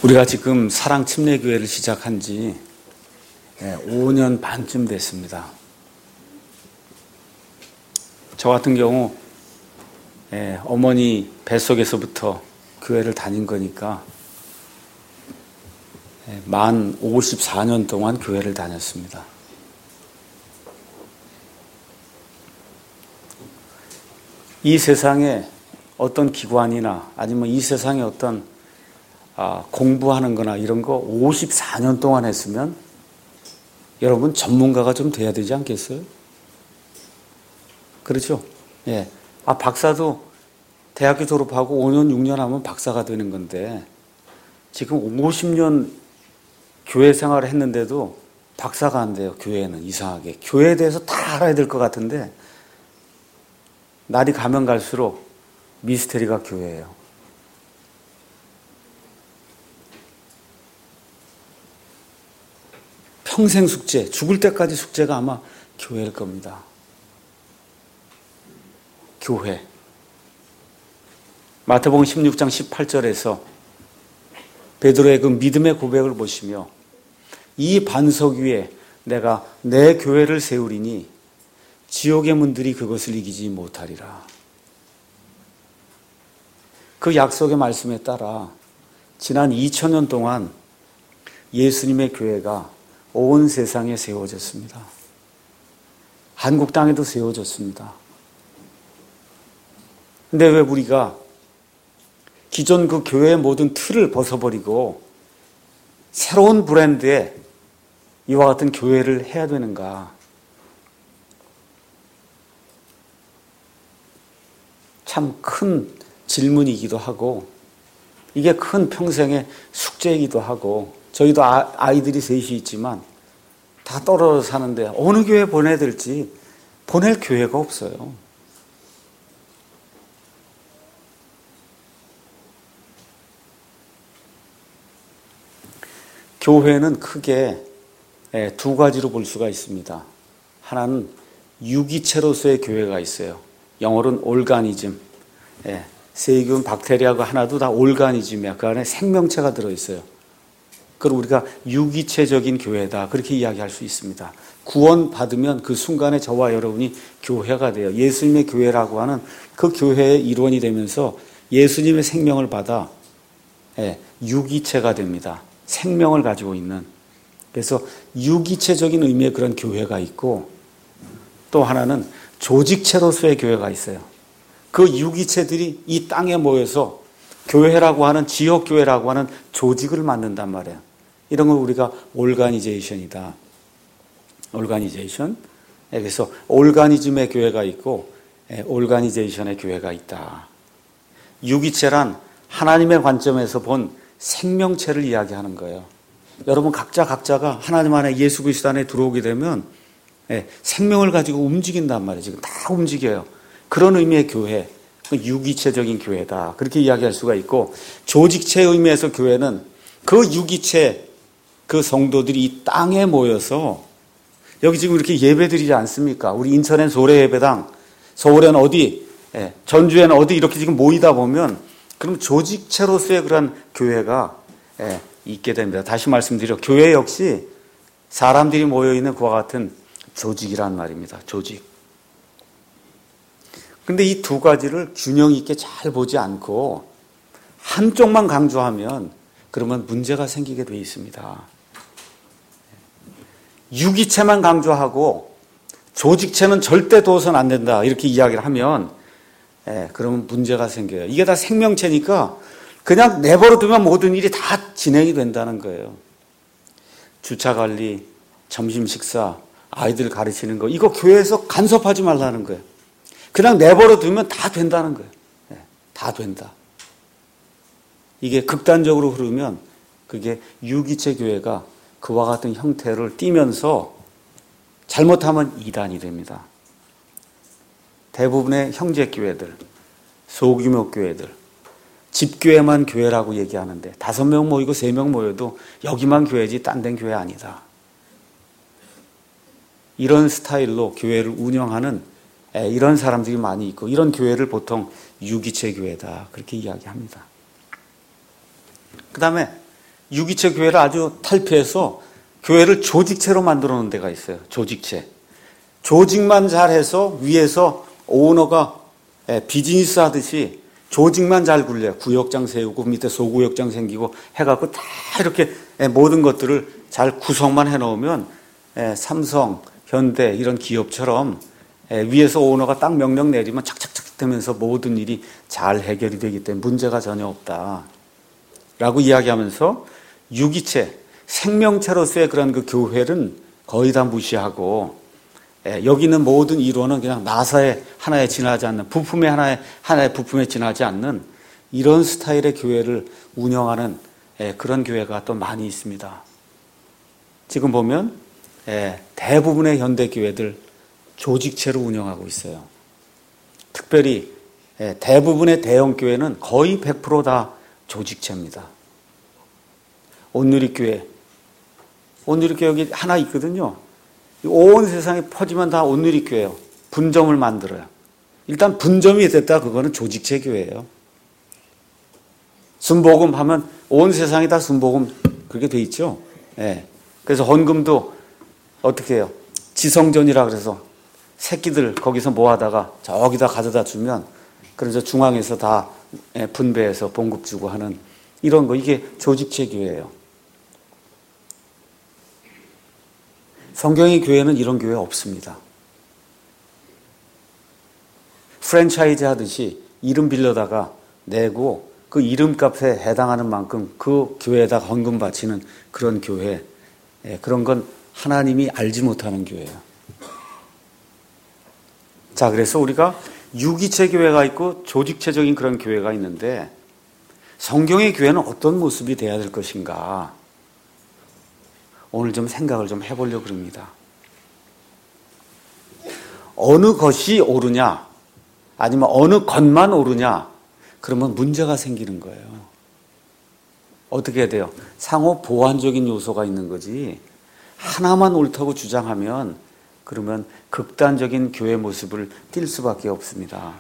우리가 지금 사랑침례교회를 시작한 지 5년 반쯤 됐습니다. 저 같은 경우 어머니 뱃속에서부터 교회를 다닌 거니까 만 54년 동안 교회를 다녔습니다. 이 세상에 어떤 기관이나 아니면 이 세상에 어떤 공부하는 거나 이런 거 54년 동안 했으면 여러분 전문가가 좀 돼야 되지 않겠어요? 그렇죠? 예. 박사도 대학교 졸업하고 5년, 6년 하면 박사가 되는 건데 지금 50년 교회 생활을 했는데도 박사가 안 돼요. 교회는 이상하게. 교회에 대해서 다 알아야 될 것 같은데 날이 가면 갈수록 미스테리가 교회예요. 평생 숙제, 죽을 때까지 숙제가 아마 교회일 겁니다. 교회. 마태복음 16장 18절에서 베드로의 그 믿음의 고백을 보시며 이 반석 위에 내가 내 교회를 세우리니 지옥의 문들이 그것을 이기지 못하리라. 그 약속의 말씀에 따라 지난 2000년 동안 예수님의 교회가 온 세상에 세워졌습니다. 한국 땅에도 세워졌습니다. 근데 왜 우리가 기존 그 교회의 모든 틀을 벗어버리고 새로운 브랜드의 이와 같은 교회를 해야 되는가? 참 큰 질문이기도 하고 이게 큰 평생의 숙제이기도 하고 저희도 아이들이 셋이 있지만 다 떨어져 사는데 어느 교회 보내야 될지 보낼 교회가 없어요. 교회는 크게 두 가지로 볼 수가 있습니다. 하나는 유기체로서의 교회가 있어요. 영어로는 올가니즘. 세균, 박테리아가 하나도 다 올가니즘이야. 그 안에 생명체가 들어있어요. 그걸 우리가 유기체적인 교회다. 그렇게 이야기할 수 있습니다. 구원받으면 그 순간에 저와 여러분이 교회가 돼요. 예수님의 교회라고 하는 그 교회의 일원이 되면서 예수님의 생명을 받아 유기체가 됩니다. 생명을 가지고 있는. 그래서 유기체적인 의미의 그런 교회가 있고 또 하나는 조직체로서의 교회가 있어요. 그 유기체들이 이 땅에 모여서 교회라고 하는 지역교회라고 하는 조직을 만든단 말이에요. 이런 걸 우리가 올가니제이션이다. 올가니제이션. 그래서 올가니즘의 교회가 있고 올가니제이션의 교회가 있다. 유기체란 하나님의 관점에서 본 생명체를 이야기하는 거예요. 여러분 각자가 하나님 안에 예수 그리스도 안에 들어오게 되면 생명을 가지고 움직인단 말이에요. 지금 다 움직여요. 그런 의미의 교회, 유기체적인 교회다. 그렇게 이야기할 수가 있고 조직체의 의미에서 교회는 그 유기체, 그 성도들이 이 땅에 모여서 여기 지금 이렇게 예배드리지 않습니까? 우리 인천엔 소래 예배당, 서울엔 어디, 전주에는 어디 이렇게 지금 모이다 보면 그럼 조직체로서의 그런 교회가 있게 됩니다. 다시 말씀드려 교회 역시 사람들이 모여있는 그와 같은 조직이란 말입니다. 조직. 근데 이 두 가지를 균형 있게 잘 보지 않고 한쪽만 강조하면 그러면 문제가 생기게 돼 있습니다. 유기체만 강조하고 조직체는 절대 둬서는 안 된다. 이렇게 이야기를 하면 그러면 문제가 생겨요. 이게 다 생명체니까 그냥 내버려 두면 모든 일이 다 진행이 된다는 거예요. 주차 관리, 점심 식사, 아이들 가르치는 거 이거 교회에서 간섭하지 말라는 거예요. 그냥 내버려 두면 다 된다는 거예요. 다 된다. 이게 극단적으로 흐르면 그게 유기체 교회가 그와 같은 형태를 띠면서 잘못하면 이단이 됩니다. 대부분의 형제교회들, 소규모 교회들, 집교회만 교회라고 얘기하는데 5명 모이고 3명 모여도 여기만 교회지 딴 데는 교회 아니다. 이런 스타일로 교회를 운영하는 이런 사람들이 많이 있고 이런 교회를 보통 유기체 교회다 그렇게 이야기합니다. 그 다음에 유기체 교회를 아주 탈피해서 교회를 조직체로 만들어 놓은 데가 있어요. 조직체. 조직만 잘해서 위에서 오너가 비즈니스 하듯이 조직만 잘 굴려요. 구역장 세우고 밑에 소구역장 생기고 해갖고 다 이렇게 모든 것들을 잘 구성만 해놓으면 삼성, 현대 이런 기업처럼 위에서 오너가 딱 명령 내리면 착착착 되면서 모든 일이 잘 해결이 되기 때문에 문제가 전혀 없다. 라고 이야기하면서 유기체, 생명체로서의 그런 그 교회는 거의 다 무시하고 여기 있는 모든 이론은 그냥 나사의 하나에 지나지 않는, 부품의 하나의 부품에 지나지 않는 이런 스타일의 교회를 운영하는 그런 교회가 또 많이 있습니다. 지금 보면 대부분의 현대 교회들 조직체로 운영하고 있어요. 특별히 대부분의 대형 교회는 거의 100% 다 조직체입니다. 온누리교회 여기 하나 있거든요. 온 세상에 퍼지면 다 온누리교회예요. 분점을 만들어요. 일단 분점이 됐다 그거는 조직체 교회예요. 순복음 하면 온 세상이 다 순복음 그렇게 돼 있죠. 그래서 헌금도 어떻게 해요? 지성전이라 그래서 새끼들 거기서 모아다가 저기다 가져다 주면 그래서 중앙에서 다 분배해서 봉급 주고 하는 이런 거, 이게 조직체 교회예요. 성경의 교회는 이런 교회 없습니다. 프랜차이즈 하듯이 이름 빌려다가 내고 그 이름값에 해당하는 만큼 그 교회에다 헌금 바치는 그런 교회, 그런 건 하나님이 알지 못하는 교회예요. 자, 그래서 우리가 유기체 교회가 있고 조직체적인 그런 교회가 있는데 성경의 교회는 어떤 모습이 돼야 될 것인가? 오늘 좀 생각을 좀 해보려고 합니다. 어느 것이 옳으냐, 아니면 어느 것만 옳으냐, 그러면 문제가 생기는 거예요. 어떻게 해야 돼요? 상호 보완적인 요소가 있는 거지. 하나만 옳다고 주장하면 그러면 극단적인 교회 모습을 띌 수밖에 없습니다.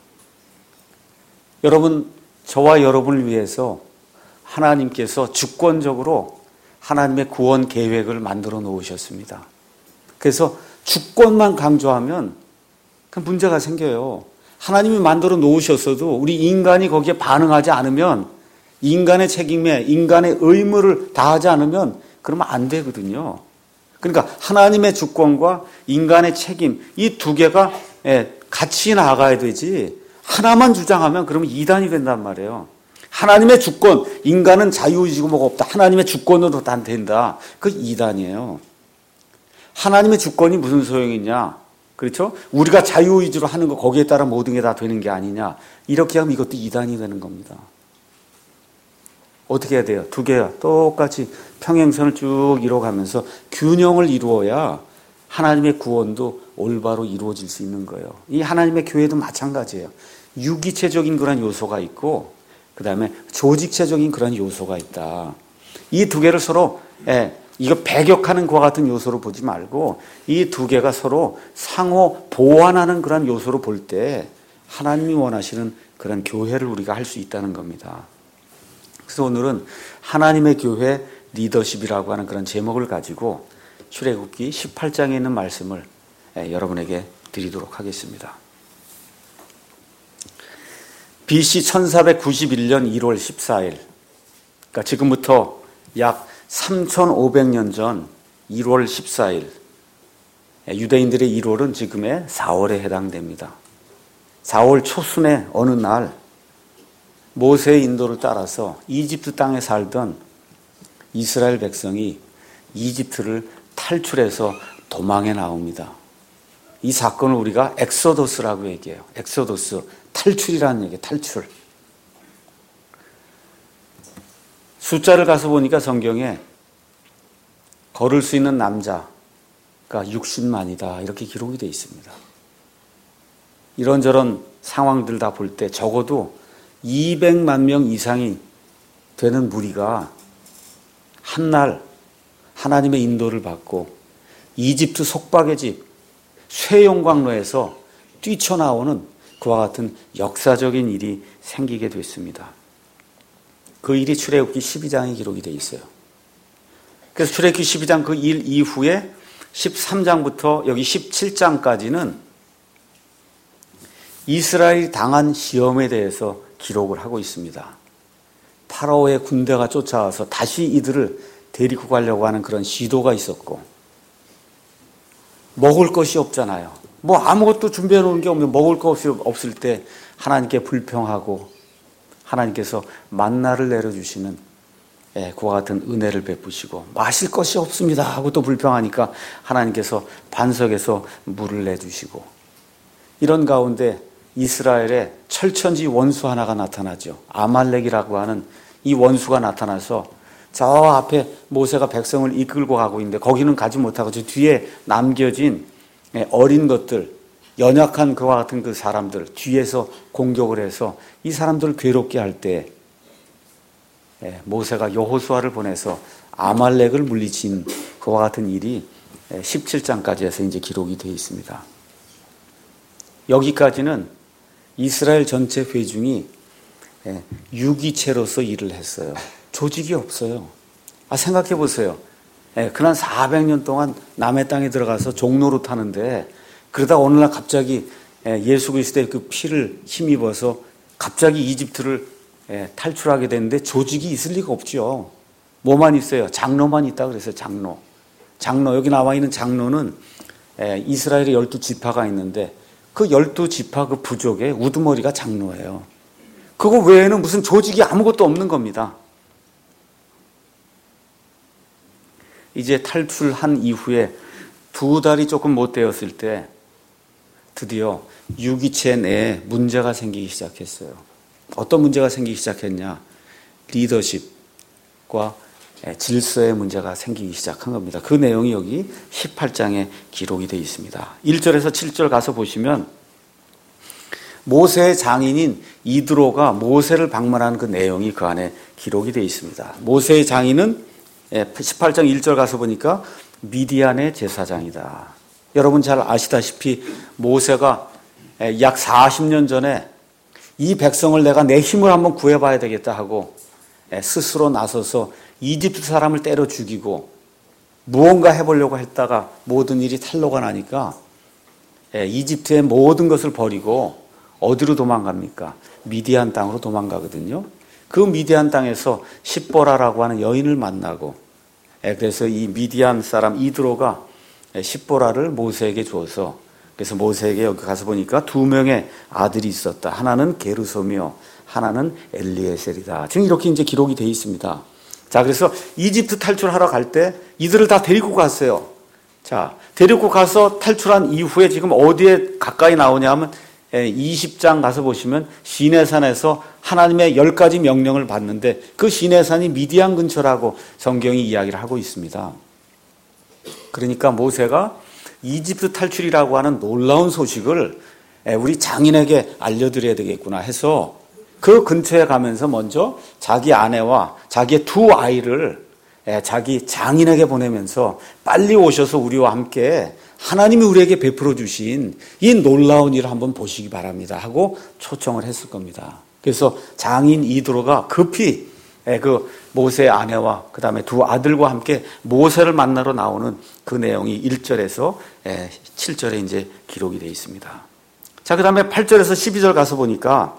여러분, 저와 여러분을 위해서 하나님께서 주권적으로 하나님의 구원 계획을 만들어 놓으셨습니다. 그래서 주권만 강조하면 문제가 생겨요. 하나님이 만들어 놓으셨어도 우리 인간이 거기에 반응하지 않으면, 인간의 책임에 인간의 의무를 다하지 않으면 그러면 안 되거든요. 그러니까 하나님의 주권과 인간의 책임, 이 두 개가 같이 나아가야 되지, 하나만 주장하면 그러면 이단이 된단 말이에요. 하나님의 주권, 인간은 자유의지고 뭐가 없다, 하나님의 주권으로 다 된다, 그 이단이에요. 하나님의 주권이 무슨 소용이 있냐, 그렇죠? 우리가 자유의지로 하는 거 거기에 따라 모든 게 다 되는 게 아니냐, 이렇게 하면 이것도 이단이 되는 겁니다. 어떻게 해야 돼요? 두 개가 똑같이 평행선을 쭉 이뤄가면서 균형을 이루어야 하나님의 구원도 올바로 이루어질 수 있는 거예요. 이 하나님의 교회도 마찬가지예요. 유기체적인 그런 요소가 있고 그 다음에 조직체적인 그런 요소가 있다. 이 두 개를 서로 이거 배격하는 것과 같은 요소로 보지 말고 이 두 개가 서로 상호 보완하는 그런 요소로 볼 때 하나님이 원하시는 그런 교회를 우리가 할 수 있다는 겁니다. 그래서 오늘은 하나님의 교회 리더십이라고 하는 그런 제목을 가지고 출애굽기 18장에 있는 말씀을 여러분에게 드리도록 하겠습니다. BC 1491년 1월 14일, 그러니까 지금부터 약 3500년 전 1월 14일, 유대인들의 1월은 지금의 4월에 해당됩니다. 4월 초순의 어느 날 모세의 인도를 따라서 이집트 땅에 살던 이스라엘 백성이 이집트를 탈출해서 도망해 나옵니다. 이 사건을 우리가 엑소더스라고 얘기해요. 엑소더스, 탈출이라는 얘기예요. 탈출. 숫자를 가서 보니까 성경에 걸을 수 있는 남자가 60만이다 이렇게 기록이 되어 있습니다. 이런저런 상황들 다 볼 때 적어도 200만 명 이상이 되는 무리가 한날 하나님의 인도를 받고 이집트 속박의 집 쇠용광로에서 뛰쳐나오는 그와 같은 역사적인 일이 생기게 됐습니다. 그 일이 출애굽기 12장에 기록이 되어 있어요. 그래서 출애굽기 12장 그 일 이후에 13장부터 여기 17장까지는 이스라엘이 당한 시험에 대해서 기록을 하고 있습니다. 파라오의 군대가 쫓아와서 다시 이들을 데리고 가려고 하는 그런 시도가 있었고, 먹을 것이 없잖아요. 뭐 아무것도 준비해 놓은 게 없는, 먹을 것이 없을 때 하나님께 불평하고 하나님께서 만나를 내려주시는 그와 같은 은혜를 베푸시고, 마실 것이 없습니다 하고 또 불평하니까 하나님께서 반석에서 물을 내주시고, 이런 가운데 이스라엘의 철천지 원수 하나가 나타나죠. 아말렉이라고 하는 이 원수가 나타나서 저 앞에 모세가 백성을 이끌고 가고 있는데 거기는 가지 못하고 저 뒤에 남겨진 어린 것들, 연약한 그와 같은 그 사람들 뒤에서 공격을 해서 이 사람들을 괴롭게 할 때 모세가 여호수아를 보내서 아말렉을 물리친 그와 같은 일이 17장까지 해서 이제 기록이 되어 있습니다. 여기까지는 이스라엘 전체 회중이 유기체로서 일을 했어요. 조직이 없어요. 생각해 보세요. 그난 400년 동안 남의 땅에 들어가서 종로로 타는데, 그러다 어느 날 갑자기 예수 그리스도의 그 피를 힘입어서 갑자기 이집트를 탈출하게 됐는데 조직이 있을 리가 없죠. 뭐만 있어요? 장로만 있다 그랬어요. 장로. 여기 나와 있는 장로는 이스라엘의 12지파가 있는데 그 12지파 그 부족의 우두머리가 장로예요. 그거 외에는 무슨 조직이 아무것도 없는 겁니다. 이제 탈출한 이후에 2달이 조금 못 되었을 때 드디어 유기체 내에 문제가 생기기 시작했어요. 어떤 문제가 생기기 시작했냐? 리더십과 질서의 문제가 생기기 시작한 겁니다. 그 내용이 여기 18장에 기록이 되어 있습니다. 1절에서 7절 가서 보시면 모세의 장인인 이드로가 모세를 방문하는 그 내용이 그 안에 기록이 되어 있습니다. 모세의 장인은 18장 1절 가서 보니까 미디안의 제사장이다. 여러분 잘 아시다시피 모세가 약 40년 전에 이 백성을 내가 내 힘을 한번 구해봐야 되겠다 하고 스스로 나서서 이집트 사람을 때려 죽이고 무언가 해보려고 했다가 모든 일이 탄로가 나니까 이집트의 모든 것을 버리고 어디로 도망갑니까? 미디안 땅으로 도망가거든요. 그 미디안 땅에서 십보라라고 하는 여인을 만나고, 그래서 이 미디안 사람 이드로가 십보라를 모세에게 주어서, 그래서 모세에게 여기 가서 보니까 2명의 아들이 있었다. 하나는 게르솜이요, 하나는 엘리에셀이다. 지금 이렇게 이제 기록이 되어 있습니다. 자, 그래서 이집트 탈출하러 갈 때 이들을 다 데리고 갔어요. 자, 데리고 가서 탈출한 이후에 지금 어디에 가까이 나오냐면 20장 가서 보시면 시내산에서 하나님의 10가지 명령을 받는데 그 시내산이 미디안 근처라고 성경이 이야기를 하고 있습니다. 그러니까 모세가 이집트 탈출이라고 하는 놀라운 소식을 우리 장인에게 알려드려야 되겠구나 해서 그 근처에 가면서 먼저 자기 아내와 자기의 2 아이를 자기 장인에게 보내면서 빨리 오셔서 우리와 함께 하나님이 우리에게 베풀어 주신 이 놀라운 일을 한번 보시기 바랍니다 하고 초청을 했을 겁니다. 그래서 장인 이드로가 급히 그 모세의 아내와 그 다음에 2 아들과 함께 모세를 만나러 나오는 그 내용이 1절에서 7절에 이제 기록이 되어 있습니다. 자, 그 다음에 8절에서 12절 가서 보니까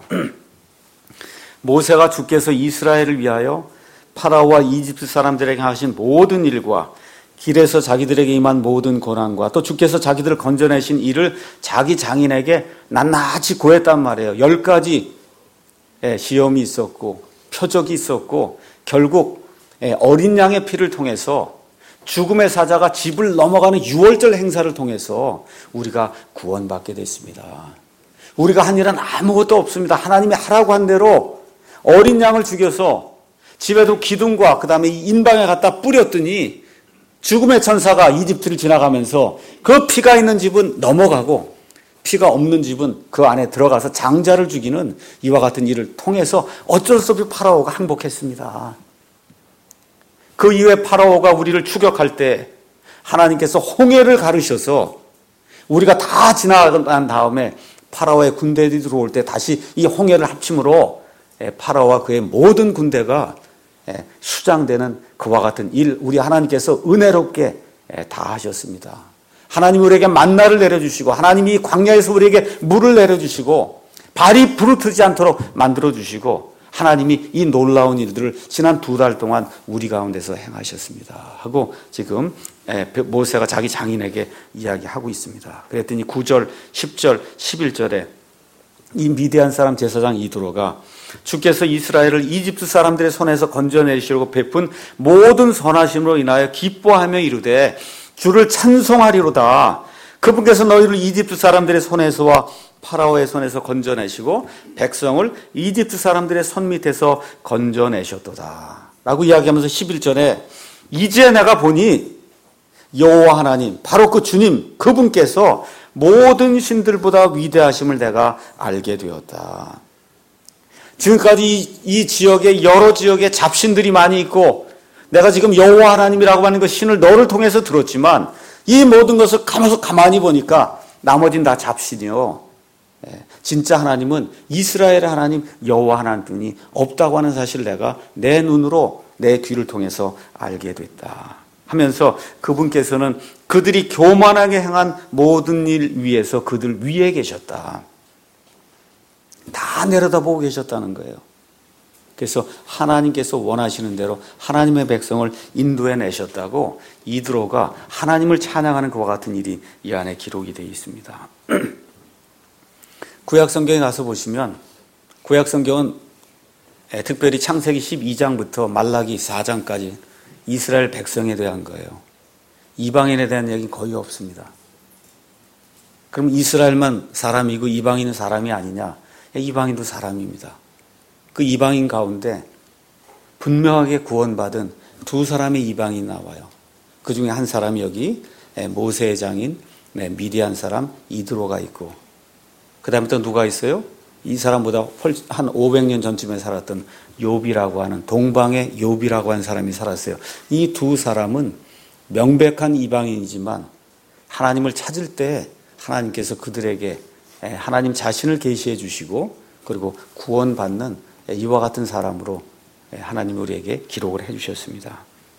모세가 주께서 이스라엘을 위하여 파라오와 이집트 사람들에게 하신 모든 일과 길에서 자기들에게 임한 모든 고난과 또 주께서 자기들을 건져내신 일을 자기 장인에게 낱낱이 고했단 말이에요. 10가지 시험이 있었고 표적이 있었고 결국 어린 양의 피를 통해서 죽음의 사자가 집을 넘어가는 유월절 행사를 통해서 우리가 구원받게 됐습니다. 우리가 한 일은 아무것도 없습니다. 하나님이 하라고 한 대로 어린 양을 죽여서 집에도 기둥과 그 다음에 인방에 갖다 뿌렸더니 죽음의 천사가 이집트를 지나가면서 그 피가 있는 집은 넘어가고 피가 없는 집은 그 안에 들어가서 장자를 죽이는 이와 같은 일을 통해서 어쩔 수 없이 파라오가 항복했습니다. 그 이후에 파라오가 우리를 추격할 때 하나님께서 홍해를 가르셔서 우리가 다 지나간 다음에 파라오의 군대들이 들어올 때 다시 이 홍해를 합침으로 파라오와 그의 모든 군대가 수장되는 그와 같은 일 우리 하나님께서 은혜롭게 다 하셨습니다. 하나님 우리에게 만나를 내려주시고 하나님이 광야에서 우리에게 물을 내려주시고 발이 부르트지 않도록 만들어주시고 하나님이 이 놀라운 일들을 지난 2달 동안 우리 가운데서 행하셨습니다 하고 지금 모세가 자기 장인에게 이야기하고 있습니다. 그랬더니 9절, 10절, 11절에 이 미디안 사람 제사장 이드로가 주께서 이스라엘을 이집트 사람들의 손에서 건져내시려고 베푼 모든 선하심으로 인하여 기뻐하며 이르되 주를 찬송하리로다. 그분께서 너희를 이집트 사람들의 손에서와 파라오의 손에서 건져내시고 백성을 이집트 사람들의 손 밑에서 건져내셨도다 라고 이야기하면서 11절에 이제 내가 보니 여호와 하나님 바로 그 주님 그분께서 모든 신들보다 위대하심을 내가 알게 되었다. 지금까지 이 지역에 여러 지역에 잡신들이 많이 있고 내가 지금 여호와 하나님이라고 하는 그 신을 너를 통해서 들었지만 이 모든 것을 가만히 보니까 나머지는 다 잡신이요. 진짜 하나님은 이스라엘의 하나님 여호와 하나님뿐이 없다고 하는 사실을 내가 내 눈으로 내 귀를 통해서 알게 됐다 하면서 그분께서는 그들이 교만하게 행한 모든 일 위에서 그들 위에 계셨다. 다 내려다보고 계셨다는 거예요. 그래서 하나님께서 원하시는 대로 하나님의 백성을 인도해 내셨다고 이드로가 하나님을 찬양하는 그와 같은 일이 이 안에 기록이 되어 있습니다. 구약성경에 가서 보시면 구약성경은 특별히 창세기 12장부터 말라기 4장까지 이스라엘 백성에 대한 거예요. 이방인에 대한 얘기는 거의 없습니다. 그럼 이스라엘만 사람이고 이방인은 사람이 아니냐? 이방인도 사람입니다. 그 이방인 가운데 분명하게 구원받은 2사람의 이방인이 나와요. 그 중에 한 사람이 여기 모세의 장인 미디안 사람 이드로가 있고 그 다음에 또 누가 있어요? 이 사람보다 한 500년 전쯤에 살았던 욥이라고 하는 동방의 욥이라고 하는 사람이 살았어요. 이 2사람은 명백한 이방인이지만 하나님을 찾을 때 하나님께서 그들에게 하나님 자신을 계시해 주시고 그리고 구원받는 이와 같은 사람으로 하나님이 우리에게 기록을 해 주셨습니다.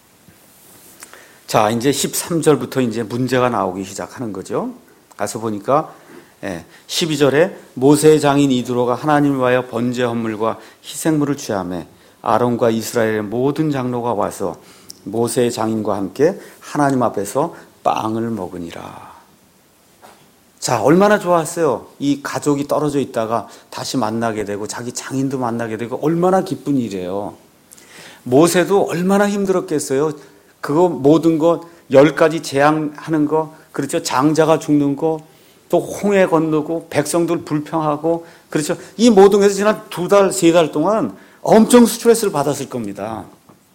자, 이제 13절부터 이제 문제가 나오기 시작하는 거죠. 가서 보니까 12절에 모세의 장인 이드로가 하나님을 위하여 번제 헌물과 희생물을 취하매 아론과 이스라엘의 모든 장로가 와서 모세의 장인과 함께 하나님 앞에서 빵을 먹으니라. 자, 얼마나 좋았어요. 이 가족이 떨어져 있다가 다시 만나게 되고 자기 장인도 만나게 되고 얼마나 기쁜 일이에요. 모세도 얼마나 힘들었겠어요. 그거 모든 거 10가지 재앙하는 거, 그렇죠. 장자가 죽는 거, 또 홍해 건너고 백성들 불평하고, 그렇죠. 이 모든 것에서 지난 2달, 3달 동안 엄청 스트레스를 받았을 겁니다.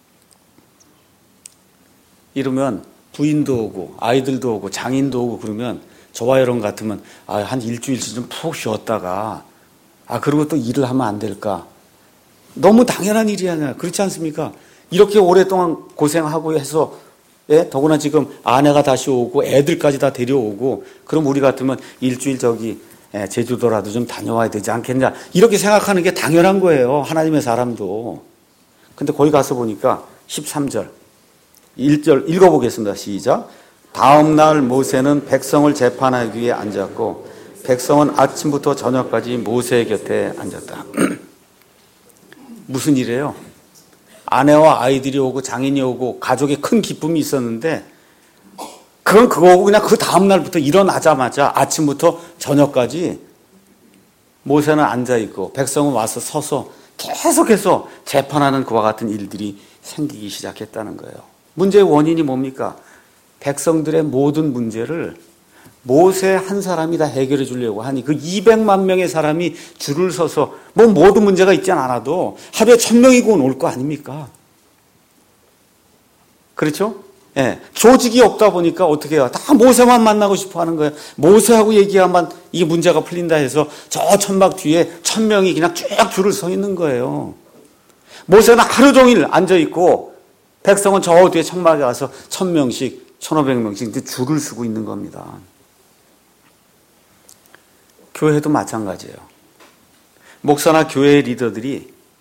이러면 부인도 오고 아이들도 오고 장인도 오고 그러면 저와 여러분 같으면 한 일주일쯤 좀 푹 쉬었다가 그리고 또 일을 하면 안 될까? 너무 당연한 일이잖아요. 그렇지 않습니까? 이렇게 오랫동안 고생하고 해서 더구나 지금 아내가 다시 오고 애들까지 다 데려오고 그럼 우리 같으면 일주일 제주도라도 좀 다녀와야 되지 않겠냐 이렇게 생각하는 게 당연한 거예요. 하나님의 사람도. 근데 거기 가서 보니까 13절 1절 읽어보겠습니다. 시작. 다음 날 모세는 백성을 재판하기 위해 앉았고 백성은 아침부터 저녁까지 모세의 곁에 앉았다. 무슨 일이에요? 아내와 아이들이 오고 장인이 오고 가족에 큰 기쁨이 있었는데 그건 그거고 그냥 그 다음 날부터 일어나자마자 아침부터 저녁까지 모세는 앉아있고 백성은 와서 서서 계속해서 재판하는 그와 같은 일들이 생기기 시작했다는 거예요. 문제의 원인이 뭡니까? 백성들의 모든 문제를 모세 한 사람이 다 해결해 주려고 하니 그 200만 명의 사람이 줄을 서서 모든 문제가 있지 않아도 하루에 1000명이고 올 거 아닙니까? 그렇죠? 예. 조직이 없다 보니까 어떻게 해요? 다 모세만 만나고 싶어 하는 거예요. 모세하고 얘기하면 이 문제가 풀린다 해서 저 천막 뒤에 1000명이 그냥 쭉 줄을 서 있는 거예요. 모세는 하루 종일 앉아있고 백성은 저 뒤에 천막에 가서 1000명씩 1500명씩 줄을 서고 있는 겁니다. 교회도 마찬가지예요. 목사나 교회 리더들이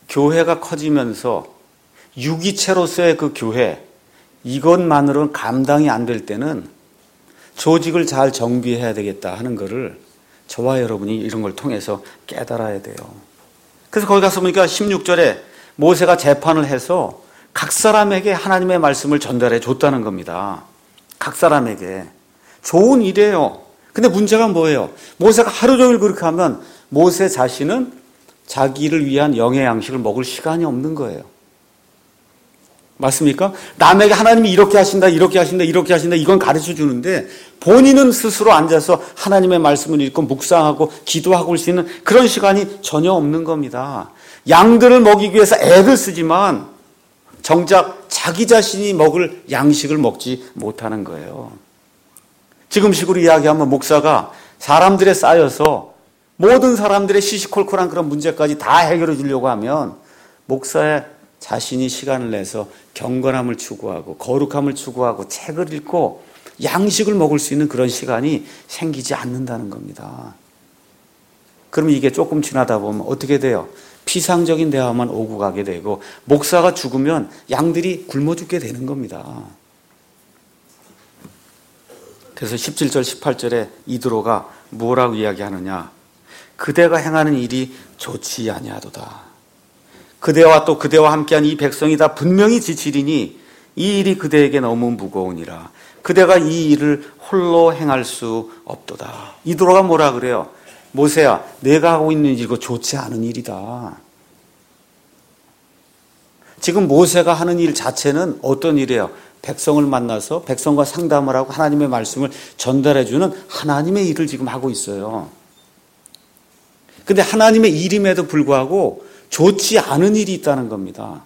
교회가 커지면서 유기체로서의 그 교회, 이것만으로는 감당이 안 될 때는 조직을 잘 정비해야 되겠다 하는 것을 저와 여러분이 이런 걸 통해서 깨달아야 돼요. 그래서 거기 가서 보니까 16절에 모세가 재판을 해서 각 사람에게 하나님의 말씀을 전달해 줬다는 겁니다. 각 사람에게. 좋은 일이에요. 근데 문제가 뭐예요? 모세가 하루 종일 그렇게 하면 모세 자신은 자기를 위한 영의 양식을 먹을 시간이 없는 거예요. 맞습니까? 남에게 하나님이 이렇게 하신다, 이렇게 하신다, 이렇게 하신다, 이건 가르쳐 주는데 본인은 스스로 앉아서 하나님의 말씀을 읽고 묵상하고 기도하고 올 수 있는 그런 시간이 전혀 없는 겁니다. 양들을 먹이기 위해서 애를 쓰지만 정작 자기 자신이 먹을 양식을 먹지 못하는 거예요. 지금식으로 이야기하면 목사가 사람들에 쌓여서 모든 사람들의 시시콜콜한 그런 문제까지 다 해결해 주려고 하면 목사의 자신이 시간을 내서 경건함을 추구하고 거룩함을 추구하고 책을 읽고 양식을 먹을 수 있는 그런 시간이 생기지 않는다는 겁니다. 그러면 이게 조금 지나다 보면 어떻게 돼요? 피상적인 대화만 오고 가게 되고 목사가 죽으면 양들이 굶어 죽게 되는 겁니다. 그래서 17절 18절에 이드로가 뭐라고 이야기하느냐? 그대가 행하는 일이 좋지 아니하도다. 그대와 또 그대와 함께한 이 백성이 다 분명히 지치리니 이 일이 그대에게 너무 무거우니라. 그대가 이 일을 홀로 행할 수 없도다. 이드로가 뭐라 그래요? 모세야, 내가 하고 있는 일이고 좋지 않은 일이다. 지금 모세가 하는 일 자체는 어떤 일이에요? 백성을 만나서 백성과 상담을 하고 하나님의 말씀을 전달해주는 하나님의 일을 지금 하고 있어요. 근데 하나님의 일임에도 불구하고 좋지 않은 일이 있다는 겁니다.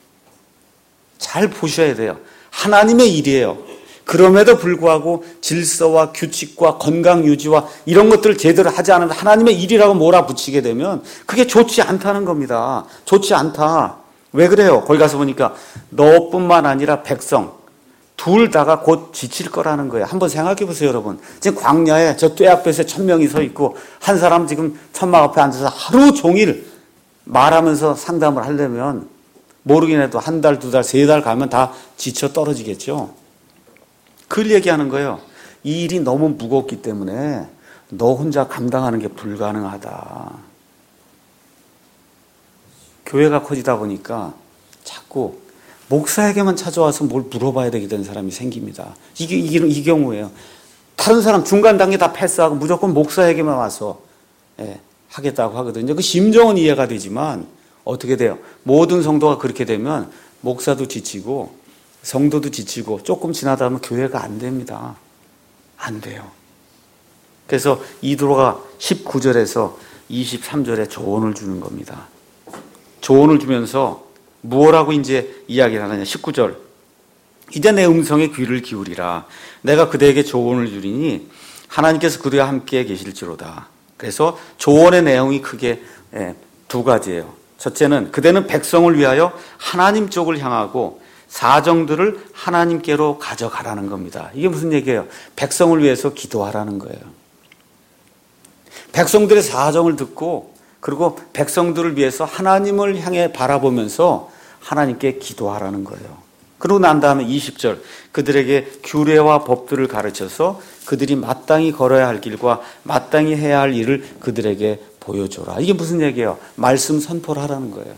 잘 보셔야 돼요. 하나님의 일이에요. 그럼에도 불구하고 질서와 규칙과 건강 유지와 이런 것들을 제대로 하지 않으면 하나님의 일이라고 몰아붙이게 되면 그게 좋지 않다는 겁니다. 좋지 않다. 왜 그래요? 거기 가서 보니까 너뿐만 아니라 백성 둘 다가 곧 지칠 거라는 거예요. 한번 생각해 보세요, 여러분. 지금 광야에 저 떼약볕에 1000명이 서 있고 한 사람 지금 천막 앞에 앉아서 하루 종일 말하면서 상담을 하려면 모르긴 해도 한 달, 두 달, 세 달 가면 다 지쳐 떨어지겠죠. 그걸 얘기하는 거예요. 이 일이 너무 무겁기 때문에 너 혼자 감당하는 게 불가능하다. 교회가 커지다 보니까 자꾸 목사에게만 찾아와서 뭘 물어봐야 되게 된 사람이 생깁니다. 이 경우예요. 다른 사람 중간 단계 다 패스하고 무조건 목사에게만 와서 하겠다고 하거든요. 그 심정은 이해가 되지만 어떻게 돼요? 모든 성도가 그렇게 되면 목사도 지치고 성도도 지치고 조금 지나다 보면 교회가 안 됩니다. 안 돼요. 그래서 이드로가 19절에서 23절에 조언을 주는 겁니다. 조언을 주면서 무엇라고 이제 이야기를 하느냐. 19절. 이제 내 음성에 귀를 기울이라. 내가 그대에게 조언을 주리니 하나님께서 그대와 함께 계실지로다. 그래서 조언의 내용이 크게 두 가지예요. 첫째는 그대는 백성을 위하여 하나님 쪽을 향하고 사정들을 하나님께로 가져가라는 겁니다. 이게 무슨 얘기예요? 백성을 위해서 기도하라는 거예요. 백성들의 사정을 듣고 그리고 백성들을 위해서 하나님을 향해 바라보면서 하나님께 기도하라는 거예요. 그러고 난 다음에 20절 그들에게 규례와 법들을 가르쳐서 그들이 마땅히 걸어야 할 길과 마땅히 해야 할 일을 그들에게 보여줘라. 이게 무슨 얘기예요? 말씀 선포를 하라는 거예요.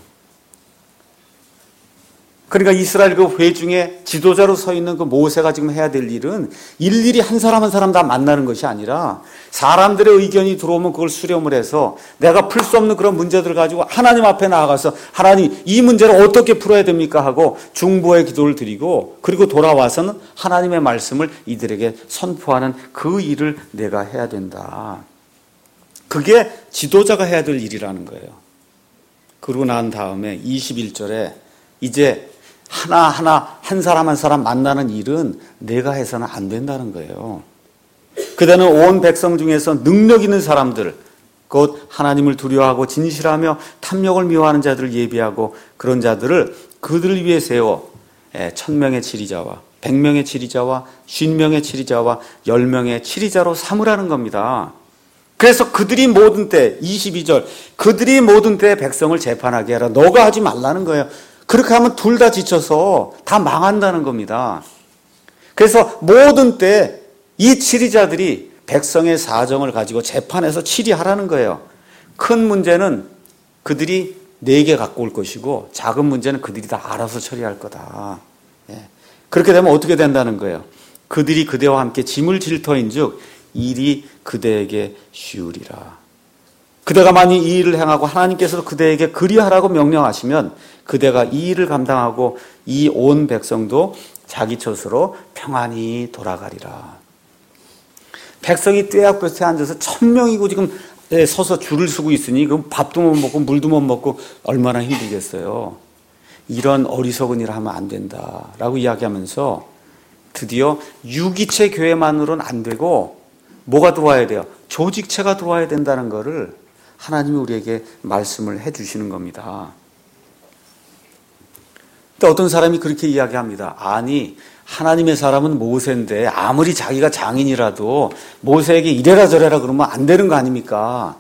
그러니까 이스라엘 그 회중의 지도자로 서 있는 그 모세가 지금 해야 될 일은 일일이 한 사람 한 사람 다 만나는 것이 아니라 사람들의 의견이 들어오면 그걸 수렴을 해서 내가 풀 수 없는 그런 문제들을 가지고 하나님 앞에 나아가서 하나님 이 문제를 어떻게 풀어야 됩니까 하고 중보의 기도를 드리고 그리고 돌아와서는 하나님의 말씀을 이들에게 선포하는 그 일을 내가 해야 된다. 그게 지도자가 해야 될 일이라는 거예요. 그러고 난 다음에 21절에 이제 하나하나 한 사람 한 사람 만나는 일은 내가 해서는 안 된다는 거예요. 그대는 온 백성 중에서 능력 있는 사람들, 곧 하나님을 두려워하고 진실하며 탐욕을 미워하는 자들을 예비하고 그런 자들을 그들을 위해 세워 1000명의 지리자와 100명의 지리자와 50명의 지리자와 10명의 지리자로 삼으라는 겁니다. 그래서 그들이 모든 때 22절 그들이 모든 때 백성을 재판하게 하라. 너가 하지 말라는 거예요. 그렇게 하면 둘 다 지쳐서 다 망한다는 겁니다. 그래서 모든 때 이 치리자들이 백성의 사정을 가지고 재판해서 치리하라는 거예요. 큰 문제는 그들이 내게 갖고 올 것이고 작은 문제는 그들이 다 알아서 처리할 거다. 그렇게 되면 어떻게 된다는 거예요? 그들이 그대와 함께 짐을 질 터인즉 일이 그대에게 쉬우리라. 그대가 만일 이 일을 행하고 하나님께서도 그대에게 그리하라고 명령하시면 그대가 이 일을 감당하고 이 온 백성도 자기 처소로 평안히 돌아가리라. 백성이 떼약볕에 앉아서 1000명이고 지금 서서 줄을 서고 있으니 그럼 밥도 못 먹고 물도 못 먹고 얼마나 힘들겠어요. 이런 어리석은 일을 하면 안 된다라고 이야기하면서 드디어 유기체 교회만으로는 안 되고 뭐가 들어와야 돼요? 조직체가 들어와야 된다는 것을 하나님이 우리에게 말씀을 해 주시는 겁니다. 근데 어떤 사람이 그렇게 이야기합니다. 아니 하나님의 사람은 모세인데 아무리 자기가 장인이라도 모세에게 이래라 저래라 그러면 안 되는 거 아닙니까?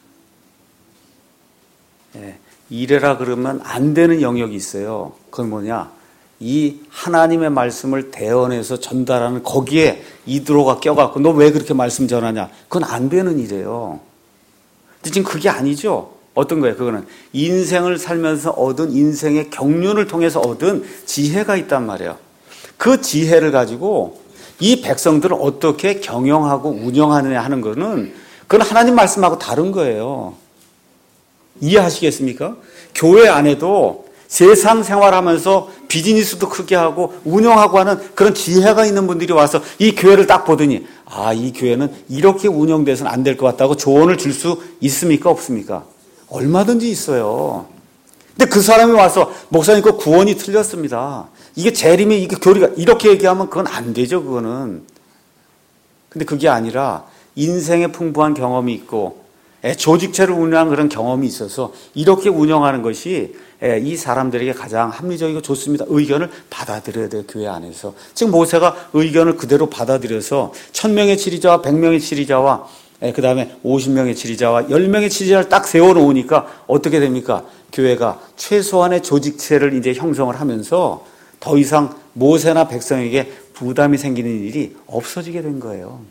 이래라 그러면 안 되는 영역이 있어요. 그건 뭐냐? 이 하나님의 말씀을 대언해서 전달하는 거기에 이드로가 껴갖고 너 왜 그렇게 말씀 전하냐? 그건 안 되는 일이에요. 근데 지금 그게 아니죠. 어떤 거예요? 그거는 인생을 살면서 얻은 인생의 경륜을 통해서 얻은 지혜가 있단 말이에요. 그 지혜를 가지고 이 백성들을 어떻게 경영하고 운영하느냐 하는 거는 그건 하나님 말씀하고 다른 거예요. 이해하시겠습니까? 교회 안에도 세상 생활하면서 비즈니스도 크게 하고 운영하고 하는 그런 지혜가 있는 분들이 와서 이 교회를 딱 보더니 아, 이 교회는 이렇게 운영돼서는 안 될 것 같다고 조언을 줄 수 있습니까? 없습니까? 얼마든지 있어요. 근데 그 사람이 와서 목사님 그 구원이 틀렸습니다. 이게 재림이 이게 교리가 이렇게 얘기하면 그건 안 되죠. 그거는. 근데 그게 아니라 인생에 풍부한 경험이 있고 조직체를 운영하는 그런 경험이 있어서 이렇게 운영하는 것이 이 사람들에게 가장 합리적이고 좋습니다. 의견을 받아들여야 돼요. 교회 안에서. 지금 모세가 의견을 그대로 받아들여서 1000명의 치리자와 100명의 치리자와 그 다음에 50명의 치리자와 10명의 치리자를 딱 세워놓으니까 어떻게 됩니까? 교회가 최소한의 조직체를 이제 형성을 하면서 더 이상 모세나 백성에게 부담이 생기는 일이 없어지게 된 거예요.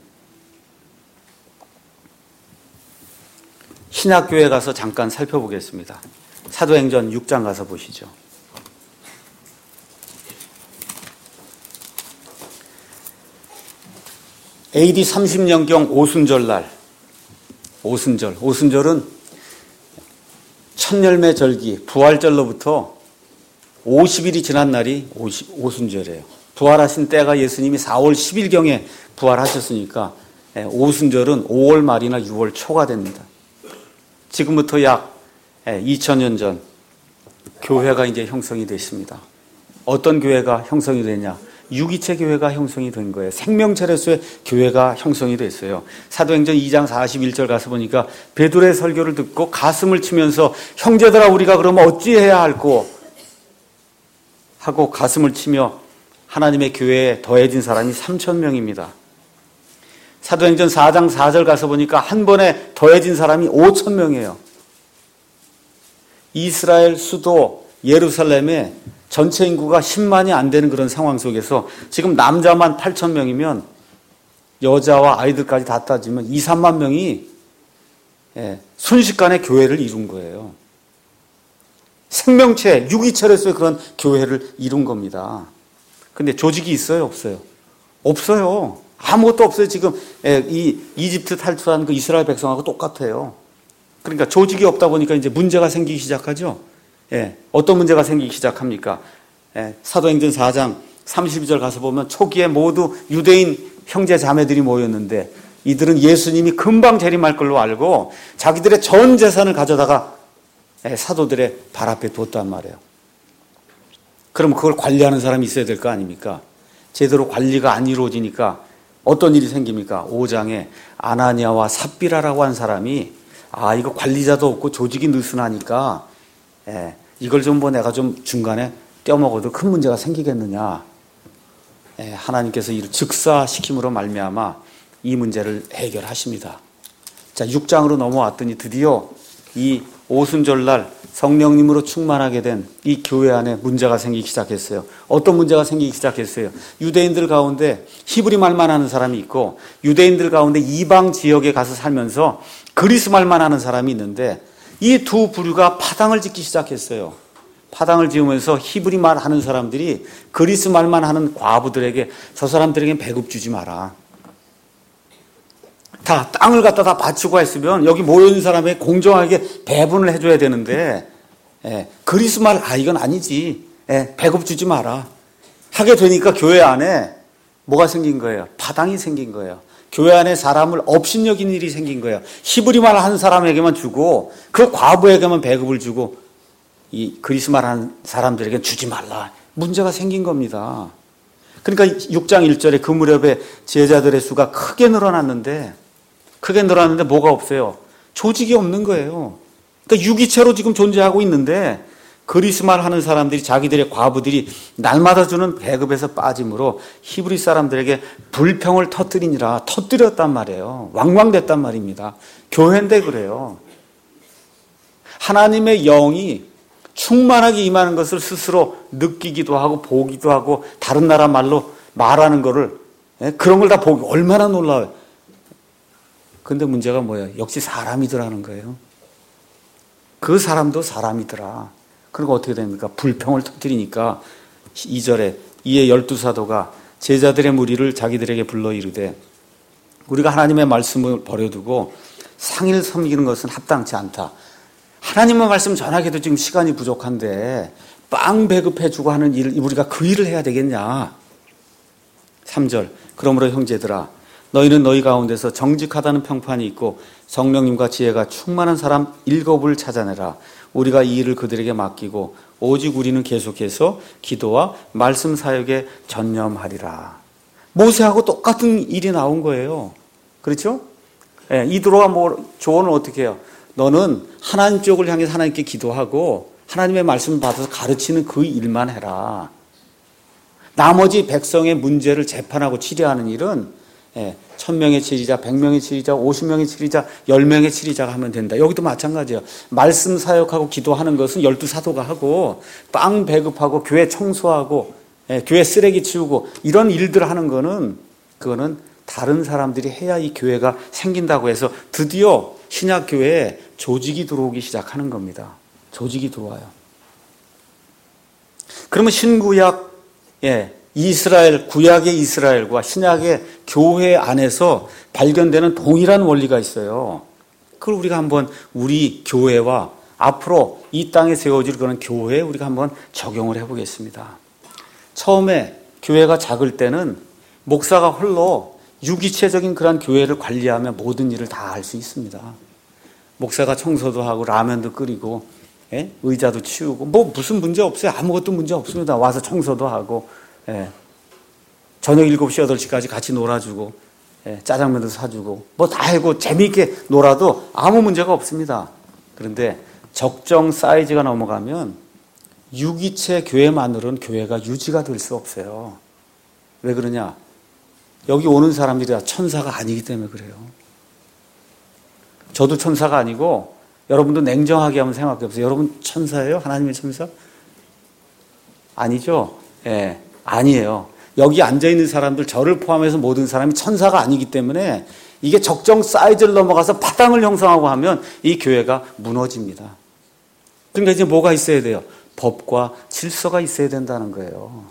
신약교회 가서 잠깐 살펴보겠습니다. 사도행전 6장 가서 보시죠. AD 30년경 오순절날, 오순절은 첫열매절기, 부활절로부터 50일이 지난 날이 오순절이에요. 부활하신 때가 예수님이 4월 10일경에 부활하셨으니까 오순절은 5월 말이나 6월 초가 됩니다. 지금부터 약 2000년 전 교회가 이제 형성이 됐습니다. 어떤 교회가 형성이 됐냐? 유기체 교회가 형성이 된 거예요. 생명체로서의 교회가 형성이 됐어요. 사도행전 2장 41절 가서 보니까 베드로의 설교를 듣고 가슴을 치면서 형제들아 우리가 그러면 어찌해야 할꼬 하고 가슴을 치며 하나님의 교회에 더해진 사람이 3000명입니다. 사도행전 4장 4절 가서 보니까 한 번에 더해진 사람이 5000명이에요. 이스라엘 수도 예루살렘에 전체 인구가 10만이 안 되는 그런 상황 속에서 지금 남자만 8,000명이면 여자와 아이들까지 다 따지면 2, 3만 명이 순식간에 교회를 이룬 거예요. 생명체, 유기체로서의 그런 교회를 이룬 겁니다. 근데 조직이 있어요? 없어요? 없어요. 아무것도 없어요. 지금 이 이집트 탈출한 그 이스라엘 백성하고 똑같아요. 그러니까 조직이 없다 보니까 이제 문제가 생기기 시작하죠. 어떤 문제가 생기기 시작합니까? 사도행전 4장 32절 가서 보면 초기에 모두 유대인 형제 자매들이 모였는데 이들은 예수님이 금방 재림할 걸로 알고 자기들의 전 재산을 가져다가 사도들의 발 앞에 뒀단 말이에요. 그럼 그걸 관리하는 사람이 있어야 될 거 아닙니까? 제대로 관리가 안 이루어지니까 어떤 일이 생깁니까? 5장에 아나니아와 삽비라라고 한 사람이 이거 관리자도 없고 조직이 느슨하니까 이걸 좀 내가 좀 중간에 떼어먹어도 큰 문제가 생기겠느냐. 하나님께서 이를 즉사시킴으로 말미암아 이 문제를 해결하십니다. 자, 6장으로 넘어왔더니 드디어 이 오순절날 성령님으로 충만하게 된 이 교회 안에 문제가 생기기 시작했어요. 어떤 문제가 생기기 시작했어요? 유대인들 가운데 히브리 말만 하는 사람이 있고, 유대인들 가운데 이방 지역에 가서 살면서 그리스 말만 하는 사람이 있는데, 이 두 부류가 파당을 짓기 시작했어요. 파당을 지으면서 히브리 말 하는 사람들이 그리스 말만 하는 과부들에게, 저 사람들에게 배급 주지 마라. 다 땅을 갖다 다 바치고 했으면 여기 모여있는 사람에게 공정하게 배분을 해줘야 되는데, 그리스 말, 이건 아니지. 배급 주지 마라. 하게 되니까 교회 안에 뭐가 생긴 거예요? 파당이 생긴 거예요. 교회 안에 사람을 업신여긴 일이 생긴 거예요. 히브리 말 하는 사람에게만 주고, 그 과부에게만 배급을 주고, 이 그리스 말 하는 사람들에게 주지 말라. 문제가 생긴 겁니다. 그러니까 6장 1절에 그 무렵에 제자들의 수가 크게 늘어났는데 뭐가 없어요? 조직이 없는 거예요. 그러니까 유기체로 지금 존재하고 있는데, 그리스 말 하는 사람들이, 자기들의 과부들이 날마다 주는 배급에서 빠짐으로 히브리 사람들에게 불평을 터뜨렸단 말이에요. 왕왕됐단 말입니다. 교회인데 그래요. 하나님의 영이 충만하게 임하는 것을 스스로 느끼기도 하고 보기도 하고, 다른 나라 말로 말하는 거를, 그런 걸 다 보기 얼마나 놀라워요. 근데 문제가 뭐예요? 역시 사람이더라는 거예요. 그 사람도 사람이더라. 그리고 어떻게 됩니까? 불평을 터뜨리니까 2절에 이에 12사도가 제자들의 무리를 자기들에게 불러 이르되, 우리가 하나님의 말씀을 버려두고 상일 섬기는 것은 합당치 않다. 하나님의 말씀 전하기도 지금 시간이 부족한데 빵 배급해주고 하는 일을, 우리가 그 일을 해야 되겠냐. 3절, 그러므로 형제들아, 너희는 너희 가운데서 정직하다는 평판이 있고 성령님과 지혜가 충만한 사람 7을 찾아내라. 우리가 이 일을 그들에게 맡기고 오직 우리는 계속해서 기도와 말씀 사역에 전념하리라. 모세하고 똑같은 일이 나온 거예요. 그렇죠? 이드로와 조언은 어떻게 해요? 너는 하나님 쪽을 향해서 하나님께 기도하고 하나님의 말씀을 받아서 가르치는 그 일만 해라. 나머지 백성의 문제를 재판하고 치료하는 일은 1000명의 치리자, 100명의 치리자, 50명의 치리자, 10명의 치리자가 하면 된다. 여기도 마찬가지예요. 말씀 사역하고 기도하는 것은 12사도가 하고, 빵 배급하고 교회 청소하고 교회 쓰레기 치우고 이런 일들 하는 거는, 그거는 다른 사람들이 해야 이 교회가 생긴다고 해서 드디어 신약교회에 조직이 들어오기 시작하는 겁니다. 조직이 들어와요. 그러면 신구약, 이스라엘, 구약의 이스라엘과 신약의 교회 안에서 발견되는 동일한 원리가 있어요. 그걸 우리가 한번 우리 교회와 앞으로 이 땅에 세워질 그런 교회에 우리가 한번 적용을 해보겠습니다. 처음에 교회가 작을 때는 목사가 홀로 유기체적인 그런 교회를 관리하며 모든 일을 다 할 수 있습니다. 목사가 청소도 하고 라면도 끓이고 의자도 치우고 무슨 문제 없어요. 아무것도 문제 없습니다. 와서 청소도 하고 저녁 7시, 8시까지 같이 놀아주고 짜장면도 사주고 다 하고 재미있게 놀아도 아무 문제가 없습니다. 그런데 적정 사이즈가 넘어가면 유기체 교회만으로는 교회가 유지가 될 수 없어요. 왜 그러냐? 여기 오는 사람들이 다 천사가 아니기 때문에 그래요. 저도 천사가 아니고, 여러분도 냉정하게 한번 생각해 보세요. 여러분 천사예요? 하나님의 천사? 아니죠? 아니에요. 여기 앉아있는 사람들, 저를 포함해서 모든 사람이 천사가 아니기 때문에 이게 적정 사이즈를 넘어가서 파당을 형성하고 하면 이 교회가 무너집니다. 그러니까 이제 뭐가 있어야 돼요? 법과 질서가 있어야 된다는 거예요.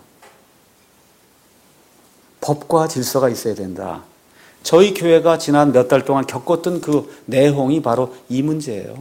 법과 질서가 있어야 된다. 저희 교회가 지난 몇 달 동안 겪었던 그 내용이 바로 이 문제예요.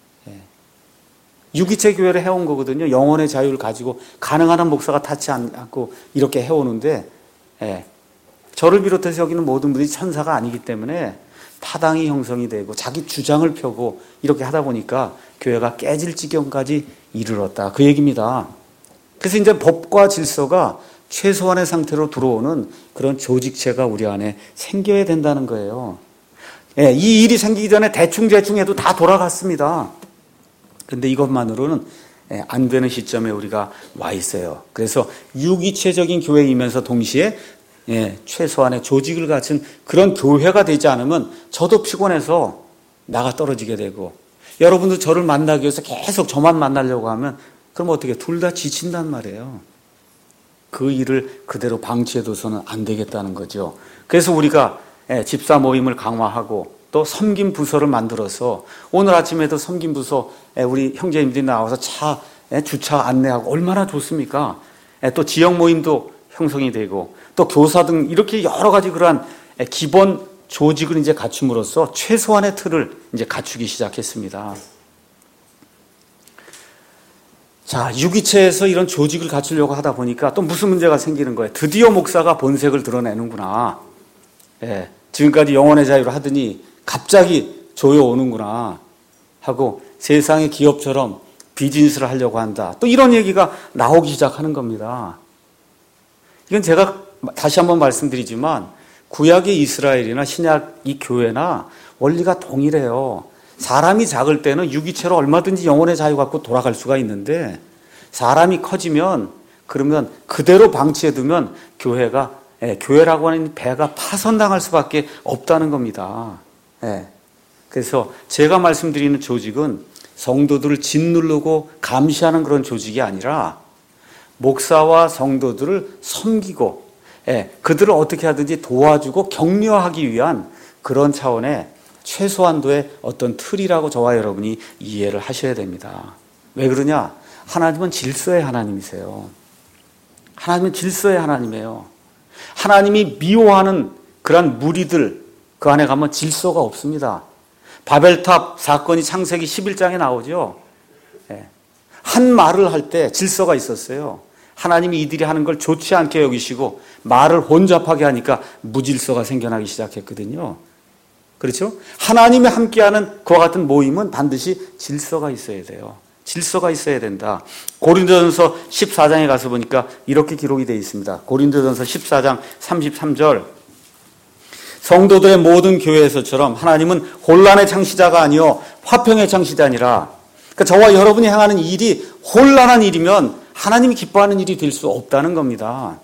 유기체 교회를 해온 거거든요. 영혼의 자유를 가지고 가능한 한 목사가 타치 않고 이렇게 해오는데, 저를 비롯해서 여기는 모든 분들이 천사가 아니기 때문에 파당이 형성이 되고 자기 주장을 펴고 이렇게 하다 보니까 교회가 깨질 지경까지 이르렀다. 그 얘기입니다. 그래서 이제 법과 질서가 최소한의 상태로 들어오는 그런 조직체가 우리 안에 생겨야 된다는 거예요. 이 일이 생기기 전에 대충 해도 다 돌아갔습니다. 그런데 이것만으로는 안 되는 시점에 우리가 와 있어요. 그래서 유기체적인 교회이면서 동시에 최소한의 조직을 갖춘 그런 교회가 되지 않으면 저도 피곤해서 나가 떨어지게 되고, 여러분도 저를 만나기 위해서 계속 저만 만나려고 하면 그럼 어떻게 둘 다 지친단 말이에요. 그 일을 그대로 방치해둬서는 안 되겠다는 거죠. 그래서 우리가 집사 모임을 강화하고 또 섬김 부서를 만들어서 오늘 아침에도 섬김 부서 우리 형제님들이 나와서 차 주차 안내하고 얼마나 좋습니까? 또 지역 모임도 형성이 되고 또 교사 등 이렇게 여러 가지 그러한 기본 조직을 이제 갖춤으로써 최소한의 틀을 이제 갖추기 시작했습니다. 자, 유기체에서 이런 조직을 갖추려고 하다 보니까 또 무슨 문제가 생기는 거예요. 드디어 목사가 본색을 드러내는구나. 지금까지 영혼의 자유를 하더니 갑자기 조여오는구나 하고 세상의 기업처럼 비즈니스를 하려고 한다. 또 이런 얘기가 나오기 시작하는 겁니다. 이건 제가 다시 한번 말씀드리지만 구약의 이스라엘이나 신약 이 교회나 원리가 동일해요. 사람이 작을 때는 유기체로 얼마든지 영혼의 자유 갖고 돌아갈 수가 있는데 사람이 커지면 그러면 그대로 방치해두면 교회라고 하는 배가 파손당할 수밖에 없다는 겁니다. 그래서 제가 말씀드리는 조직은 성도들을 짓누르고 감시하는 그런 조직이 아니라 목사와 성도들을 섬기고 그들을 어떻게 하든지 도와주고 격려하기 위한 그런 차원의 최소한도의 어떤 틀이라고 저와 여러분이 이해를 하셔야 됩니다. 왜 그러냐? 하나님은 질서의 하나님이세요. 하나님은 질서의 하나님이에요. 하나님이 미워하는 그런 무리들 그 안에 가면 질서가 없습니다. 바벨탑 사건이 창세기 11장에 나오죠. 한 말을 할 때 질서가 있었어요. 하나님이 이들이 하는 걸 좋지 않게 여기시고 말을 혼잡하게 하니까 무질서가 생겨나기 시작했거든요. 그렇죠? 하나님이 함께하는 그와 같은 모임은 반드시 질서가 있어야 돼요. 질서가 있어야 된다. 고린도전서 14장에 가서 보니까 이렇게 기록이 되어 있습니다. 고린도전서 14장 33절 성도들의 모든 교회에서처럼 하나님은 혼란의 창시자가 아니요 화평의 창시자니라. 그러니까 저와 여러분이 행하는 일이 혼란한 일이면 하나님이 기뻐하는 일이 될 수 없다는 겁니다.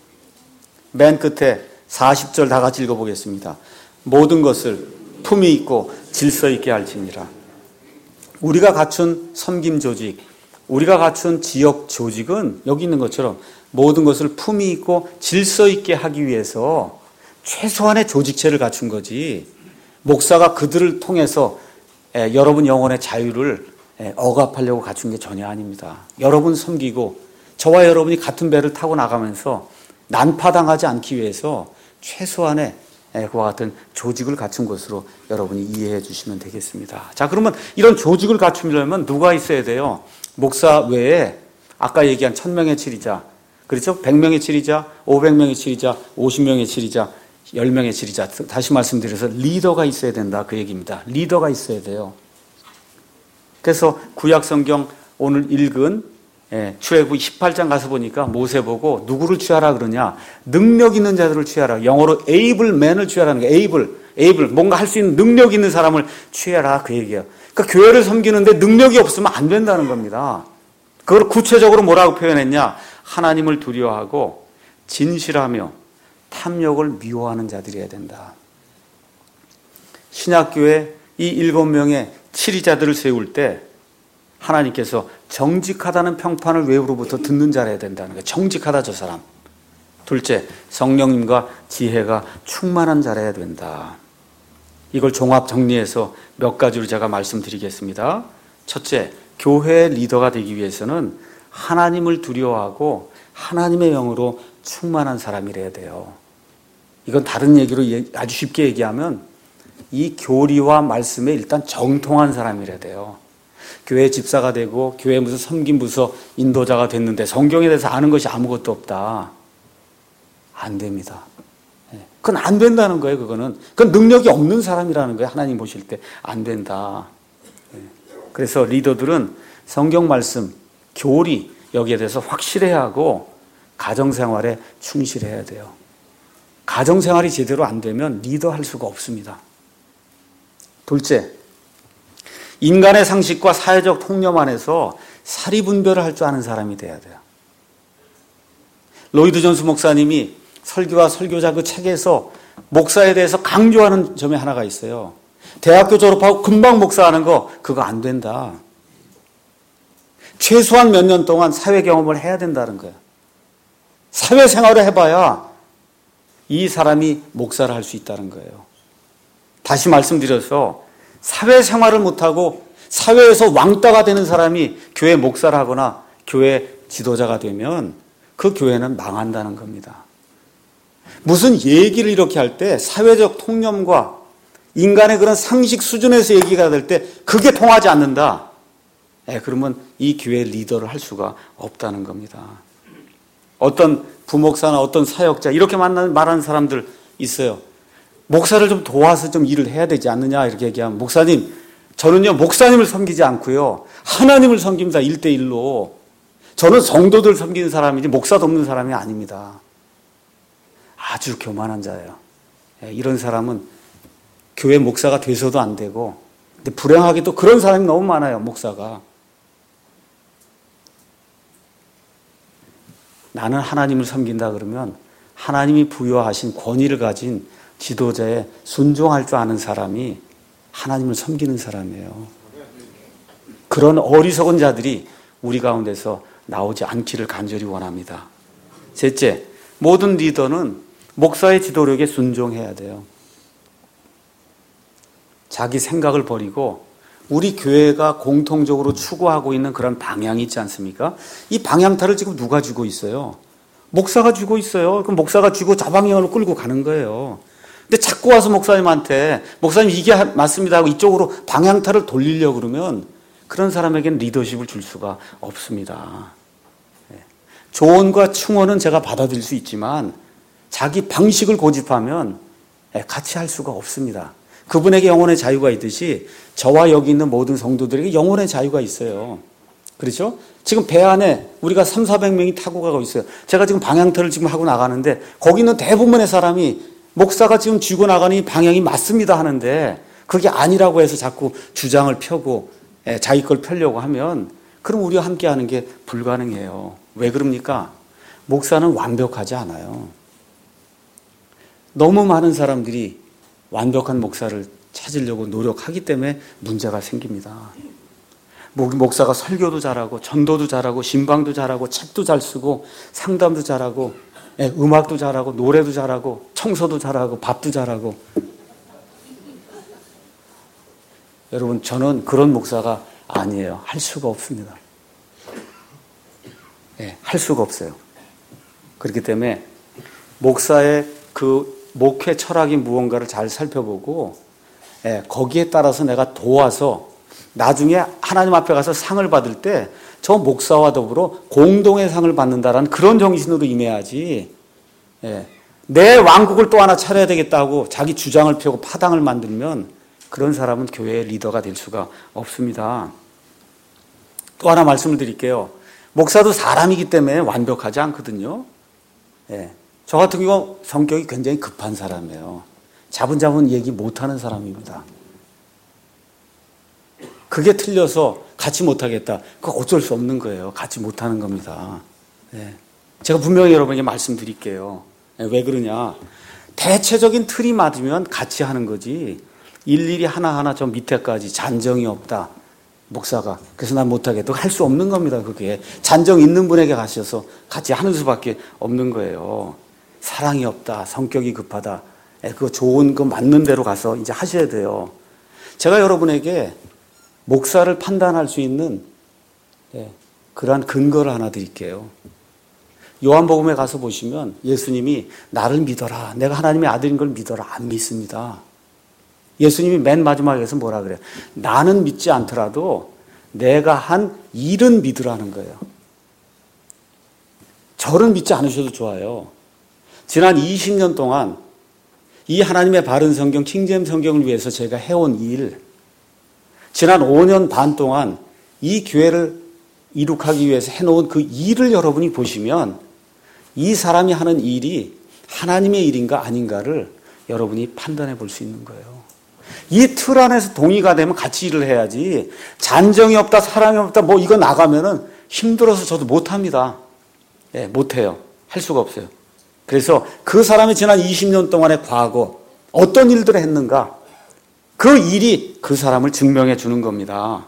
맨 끝에 40절 다 같이 읽어보겠습니다. 모든 것을 품위 있고 질서 있게 할지니라. 우리가 갖춘 섬김 조직, 우리가 갖춘 지역 조직은 여기 있는 것처럼 모든 것을 품위 있고 질서 있게 하기 위해서 최소한의 조직체를 갖춘 거지, 목사가 그들을 통해서 여러분 영혼의 자유를 억압하려고 갖춘 게 전혀 아닙니다. 여러분 섬기고 저와 여러분이 같은 배를 타고 나가면서 난파당하지 않기 위해서 최소한의 그와 같은 조직을 갖춘 것으로 여러분이 이해해 주시면 되겠습니다. 자, 그러면 이런 조직을 갖추려면 누가 있어야 돼요? 목사 외에 아까 얘기한 1000명의 치리자, 그렇죠? 100명의 치리자, 500명의 치리자, 50명의 치리자, 10명의 치리자. 다시 말씀드려서 리더가 있어야 된다, 그 얘기입니다. 리더가 있어야 돼요. 그래서 구약 성경 오늘 읽은 출애굽기 18장 가서 보니까 모세 보고 누구를 취하라 그러냐? 능력 있는 자들을 취하라. 영어로 able man을 취하라는 거예요. able 뭔가 할 수 있는 능력 있는 사람을 취하라, 그 얘기예요. 그러니까 교회를 섬기는데 능력이 없으면 안 된다는 겁니다. 그걸 구체적으로 뭐라고 표현했냐? 하나님을 두려워하고 진실하며 탐욕을 미워하는 자들이어야 된다. 신약교회 이 7명의 치리자들을 세울 때 하나님께서 정직하다는 평판을 외부로부터 듣는 자라야 된다는 거예요. 정직하다, 저 사람. 둘째, 성령님과 지혜가 충만한 자라야 된다. 이걸 종합 정리해서 몇 가지로 제가 말씀드리겠습니다. 첫째, 교회의 리더가 되기 위해서는 하나님을 두려워하고 하나님의 영으로 충만한 사람이래야 돼요. 이건 다른 얘기로 아주 쉽게 얘기하면 이 교리와 말씀에 일단 정통한 사람이래야 돼요. 교회 집사가 되고 교회 무슨 섬김부서 인도자가 됐는데 성경에 대해서 아는 것이 아무것도 없다. 안 됩니다. 그건 안 된다는 거예요. 그건 능력이 없는 사람이라는 거예요. 하나님 보실 때 안 된다. 그래서 리더들은 성경 말씀, 교리 여기에 대해서 확실해야 하고 가정생활에 충실해야 돼요. 가정생활이 제대로 안 되면 리더할 수가 없습니다. 둘째, 인간의 상식과 사회적 통념 안에서 사리분별을 할 줄 아는 사람이 돼야 돼요. 로이드 존스 목사님이 설교와 설교자 그 책에서 목사에 대해서 강조하는 점이 하나가 있어요. 대학교 졸업하고 금방 목사하는 거 그거 안 된다. 최소한 몇 년 동안 사회 경험을 해야 된다는 거예요. 사회생활을 해봐야 이 사람이 목사를 할 수 있다는 거예요. 다시 말씀드려서 사회생활을 못하고 사회에서 왕따가 되는 사람이 교회 목사를 하거나 교회 지도자가 되면 그 교회는 망한다는 겁니다. 무슨 얘기를 이렇게 할 때 사회적 통념과 인간의 그런 상식 수준에서 얘기가 될 때 그게 통하지 않는다. 그러면 이 교회 리더를 할 수가 없다는 겁니다. 어떤 부목사나 어떤 사역자 이렇게 말하는 사람들 있어요. 목사를 좀 도와서 좀 일을 해야 되지 않느냐 이렇게 얘기하면 목사님 저는요 목사님을 섬기지 않고요 하나님을 섬깁니다. 1대1로. 저는 성도들 섬기는 사람이지 목사 돕는 사람이 아닙니다. 아주 교만한 자예요. 이런 사람은 교회 목사가 돼서도 안 되고 근데 불행하게도 그런 사람이 너무 많아요. 목사가. 나는 하나님을 섬긴다 그러면 하나님이 부여하신 권위를 가진 지도자에 순종할 줄 아는 사람이 하나님을 섬기는 사람이에요. 그런 어리석은 자들이 우리 가운데서 나오지 않기를 간절히 원합니다. 셋째, 모든 리더는 목사의 지도력에 순종해야 돼요. 자기 생각을 버리고 우리 교회가 공통적으로 추구하고 있는 그런 방향이 있지 않습니까? 이 방향타를 지금 누가 쥐고 있어요? 목사가 쥐고 있어요. 그럼 목사가 쥐고 자방향으로 끌고 가는 거예요. 근데 자꾸 와서 목사님한테 목사님 이게 맞습니다 하고 이쪽으로 방향타를 돌리려고 그러면 그런 사람에게는 리더십을 줄 수가 없습니다. 조언과 충언은 제가 받아들일 수 있지만 자기 방식을 고집하면 같이 할 수가 없습니다. 그분에게 영혼의 자유가 있듯이 저와 여기 있는 모든 성도들에게 영혼의 자유가 있어요. 그렇죠? 지금 배 안에 우리가 300~400명이 타고 가고 있어요. 제가 지금 방향터를 지금 하고 나가는데 거기 있는 대부분의 사람이 목사가 지금 쥐고 나가는 이 방향이 맞습니다 하는데 그게 아니라고 해서 자꾸 주장을 펴고 자기 걸 펴려고 하면 그럼 우리와 함께 하는 게 불가능해요. 왜 그럽니까? 목사는 완벽하지 않아요. 너무 많은 사람들이 완벽한 목사를 찾으려고 노력하기 때문에 문제가 생깁니다. 목사가 설교도 잘하고 전도도 잘하고 신방도 잘하고 책도 잘 쓰고 상담도 잘하고 음악도 잘하고 노래도 잘하고 청소도 잘하고 밥도 잘하고 여러분 저는 그런 목사가 아니에요. 할 수가 없습니다. 할 수가 없어요. 그렇기 때문에 목사의 그 목회 철학이 무언가를 잘 살펴보고 거기에 따라서 내가 도와서 나중에 하나님 앞에 가서 상을 받을 때 저 목사와 더불어 공동의 상을 받는다라는 그런 정신으로 임해야지 내 왕국을 또 하나 차려야 되겠다고 자기 주장을 펴고 파당을 만들면 그런 사람은 교회의 리더가 될 수가 없습니다. 또 하나 말씀을 드릴게요. 목사도 사람이기 때문에 완벽하지 않거든요. 저 같은 경우 성격이 굉장히 급한 사람이에요. 자분자분 얘기 못하는 사람입니다. 그게 틀려서 같이 못하겠다. 그거 어쩔 수 없는 거예요. 같이 못하는 겁니다. 제가 분명히 여러분에게 말씀드릴게요. 왜 그러냐. 대체적인 틀이 맞으면 같이 하는 거지 일일이 하나하나 저 밑에까지 잔정이 없다. 목사가. 그래서 난 못하겠다. 할 수 없는 겁니다. 그게. 잔정 있는 분에게 가셔서 같이 하는 수밖에 없는 거예요. 사랑이 없다. 성격이 급하다. 그거 좋은 거 맞는 대로 가서 이제 하셔야 돼요. 제가 여러분에게 목사를 판단할 수 있는 그러한 근거를 하나 드릴게요. 요한복음에 가서 보시면 예수님이 나를 믿어라. 내가 하나님의 아들인 걸 믿어라. 안 믿습니다. 예수님이 맨 마지막에서 뭐라 그래요? 나는 믿지 않더라도 내가 한 일은 믿으라는 거예요. 저를 믿지 않으셔도 좋아요. 지난 20년 동안 이 하나님의 바른 성경, 킹제임스 성경을 위해서 제가 해온 일, 지난 5년 반 동안 이 교회를 이룩하기 위해서 해놓은 그 일을 여러분이 보시면 이 사람이 하는 일이 하나님의 일인가 아닌가를 여러분이 판단해 볼 수 있는 거예요. 이 틀 안에서 동의가 되면 같이 일을 해야지 잔정이 없다, 사랑이 없다, 뭐 이거 나가면은 힘들어서 저도 못합니다. 못해요. 할 수가 없어요. 그래서 그 사람이 지난 20년 동안의 과거 어떤 일들을 했는가 그 일이 그 사람을 증명해 주는 겁니다.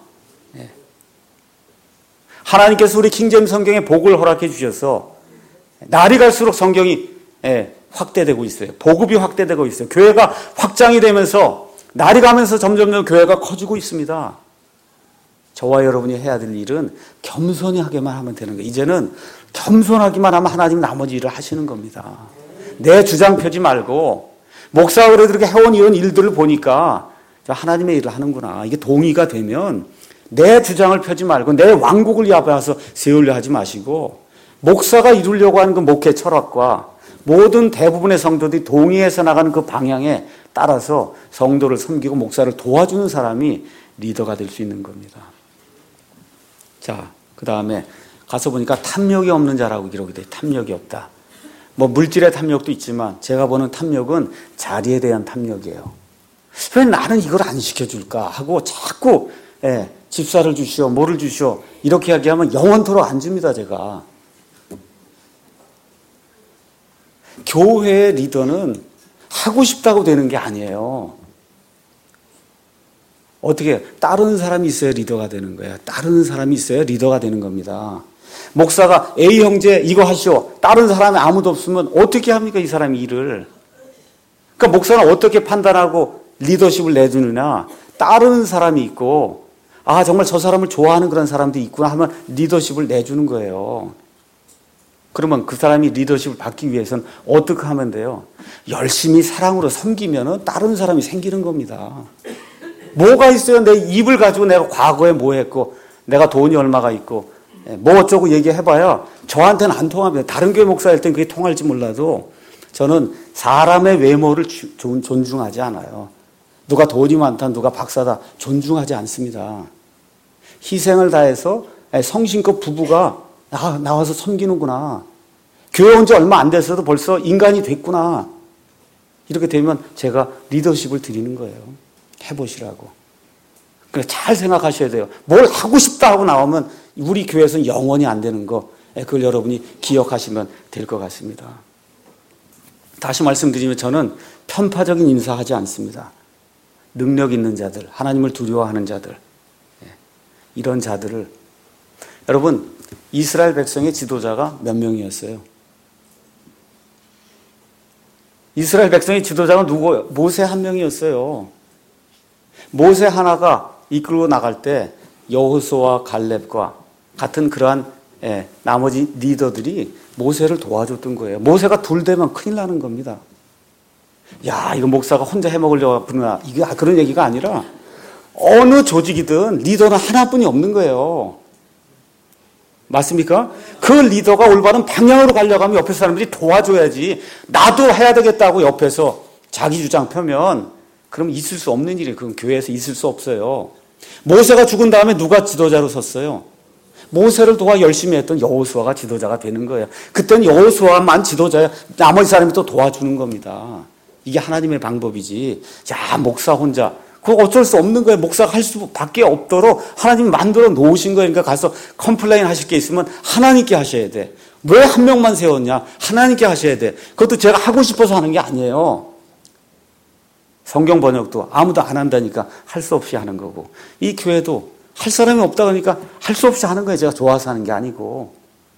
하나님께서 우리 킹제임 성경에 복을 허락해 주셔서 날이 갈수록 성경이 확대되고 있어요. 보급이 확대되고 있어요. 교회가 확장이 되면서 날이 가면서 점점 교회가 커지고 있습니다. 저와 여러분이 해야 될 일은 겸손히 하게만 하면 되는 거예요. 이제는 겸손하기만 하면 하나님이 나머지 일을 하시는 겁니다. 내 주장 펴지 말고 목사가 그래도 이렇게 해온 이런 일들을 보니까 하나님의 일을 하는구나. 이게 동의가 되면 내 주장을 펴지 말고 내 왕국을 이 앞에 와서 세우려 하지 마시고 목사가 이루려고 하는 그 목회 철학과 모든 대부분의 성도들이 동의해서 나가는 그 방향에 따라서 성도를 섬기고 목사를 도와주는 사람이 리더가 될 수 있는 겁니다. 자, 그 다음에 가서 보니까 탐욕이 없는 자라고 기록이 돼요. 탐욕이 없다. 뭐 물질의 탐욕도 있지만 제가 보는 탐욕은 자리에 대한 탐욕이에요. 왜 나는 이걸 안 시켜줄까 하고 자꾸 집사를 주시오, 뭐를 주시오 이렇게 이야기하면 영원토록 안 줍니다. 제가. 교회의 리더는 하고 싶다고 되는 게 아니에요. 어떻게 따르는 사람이 있어야 리더가 되는 거예요. 따르는 사람이 있어야 리더가 되는 겁니다. 목사가 A 형제 이거 하시오. 다른 사람이 아무도 없으면 어떻게 합니까? 이 사람이 일을. 그러니까 목사는 어떻게 판단하고 리더십을 내주느냐. 따르는 사람이 있고 아 정말 저 사람을 좋아하는 그런 사람들이 있구나 하면 리더십을 내주는 거예요. 그러면 그 사람이 리더십을 받기 위해서는 어떻게 하면 돼요? 열심히 사랑으로 섬기면 다른 사람이 생기는 겁니다. 뭐가 있어요? 내 입을 가지고 내가 과거에 뭐 했고 내가 돈이 얼마가 있고 뭐 어쩌고 얘기해봐야 저한테는 안 통합니다. 다른 교회 목사일 땐 그게 통할지 몰라도 저는 사람의 외모를 존중하지 않아요. 누가 돈이 많다 누가 박사다 존중하지 않습니다. 희생을 다해서 성신껏 부부가 나와서 섬기는구나. 교회 온 지 얼마 안 됐어도 벌써 인간이 됐구나. 이렇게 되면 제가 리더십을 드리는 거예요. 해보시라고. 그러니까 잘 생각하셔야 돼요. 뭘 하고 싶다 하고 나오면 우리 교회에서는 영원히 안 되는 거 그걸 여러분이 기억하시면 될 것 같습니다. 다시 말씀드리면 저는 편파적인 인사하지 않습니다. 능력 있는 자들, 하나님을 두려워하는 자들 이런 자들을 여러분 이스라엘 백성의 지도자가 몇 명이었어요? 이스라엘 백성의 지도자가 누구예요? 모세 한 명이었어요. 모세 하나가 이끌고 나갈 때 여호수아와 갈렙과 같은 그러한 나머지 리더들이 모세를 도와줬던 거예요. 모세가 둘 되면 큰일 나는 겁니다. 야, 이거 목사가 혼자 해먹으려고 그러나 이게 그런 얘기가 아니라 어느 조직이든 리더는 하나뿐이 없는 거예요. 맞습니까? 그 리더가 올바른 방향으로 가려고 하면 옆에 사람들이 도와줘야지 나도 해야 되겠다고 옆에서 자기 주장 펴면 그럼 있을 수 없는 일이에요. 그건 교회에서 있을 수 없어요. 모세가 죽은 다음에 누가 지도자로 섰어요? 모세를 도와 열심히 했던 여호수아가 지도자가 되는 거예요. 그때는 여호수아만 지도자야. 나머지 사람이 또 도와주는 겁니다. 이게 하나님의 방법이지. 야, 목사 혼자. 그거 어쩔 수 없는 거예요. 목사가 할 수밖에 없도록 하나님이 만들어 놓으신 거예요. 그러니까 가서 컴플레인 하실 게 있으면 하나님께 하셔야 돼. 왜 한 명만 세웠냐? 하나님께 하셔야 돼. 그것도 제가 하고 싶어서 하는 게 아니에요. 성경 번역도 아무도 안 한다니까 할 수 없이 하는 거고 이 교회도 할 사람이 없다 그러니까 할 수 없이 하는 거예요. 제가 좋아서 하는 게 아니고.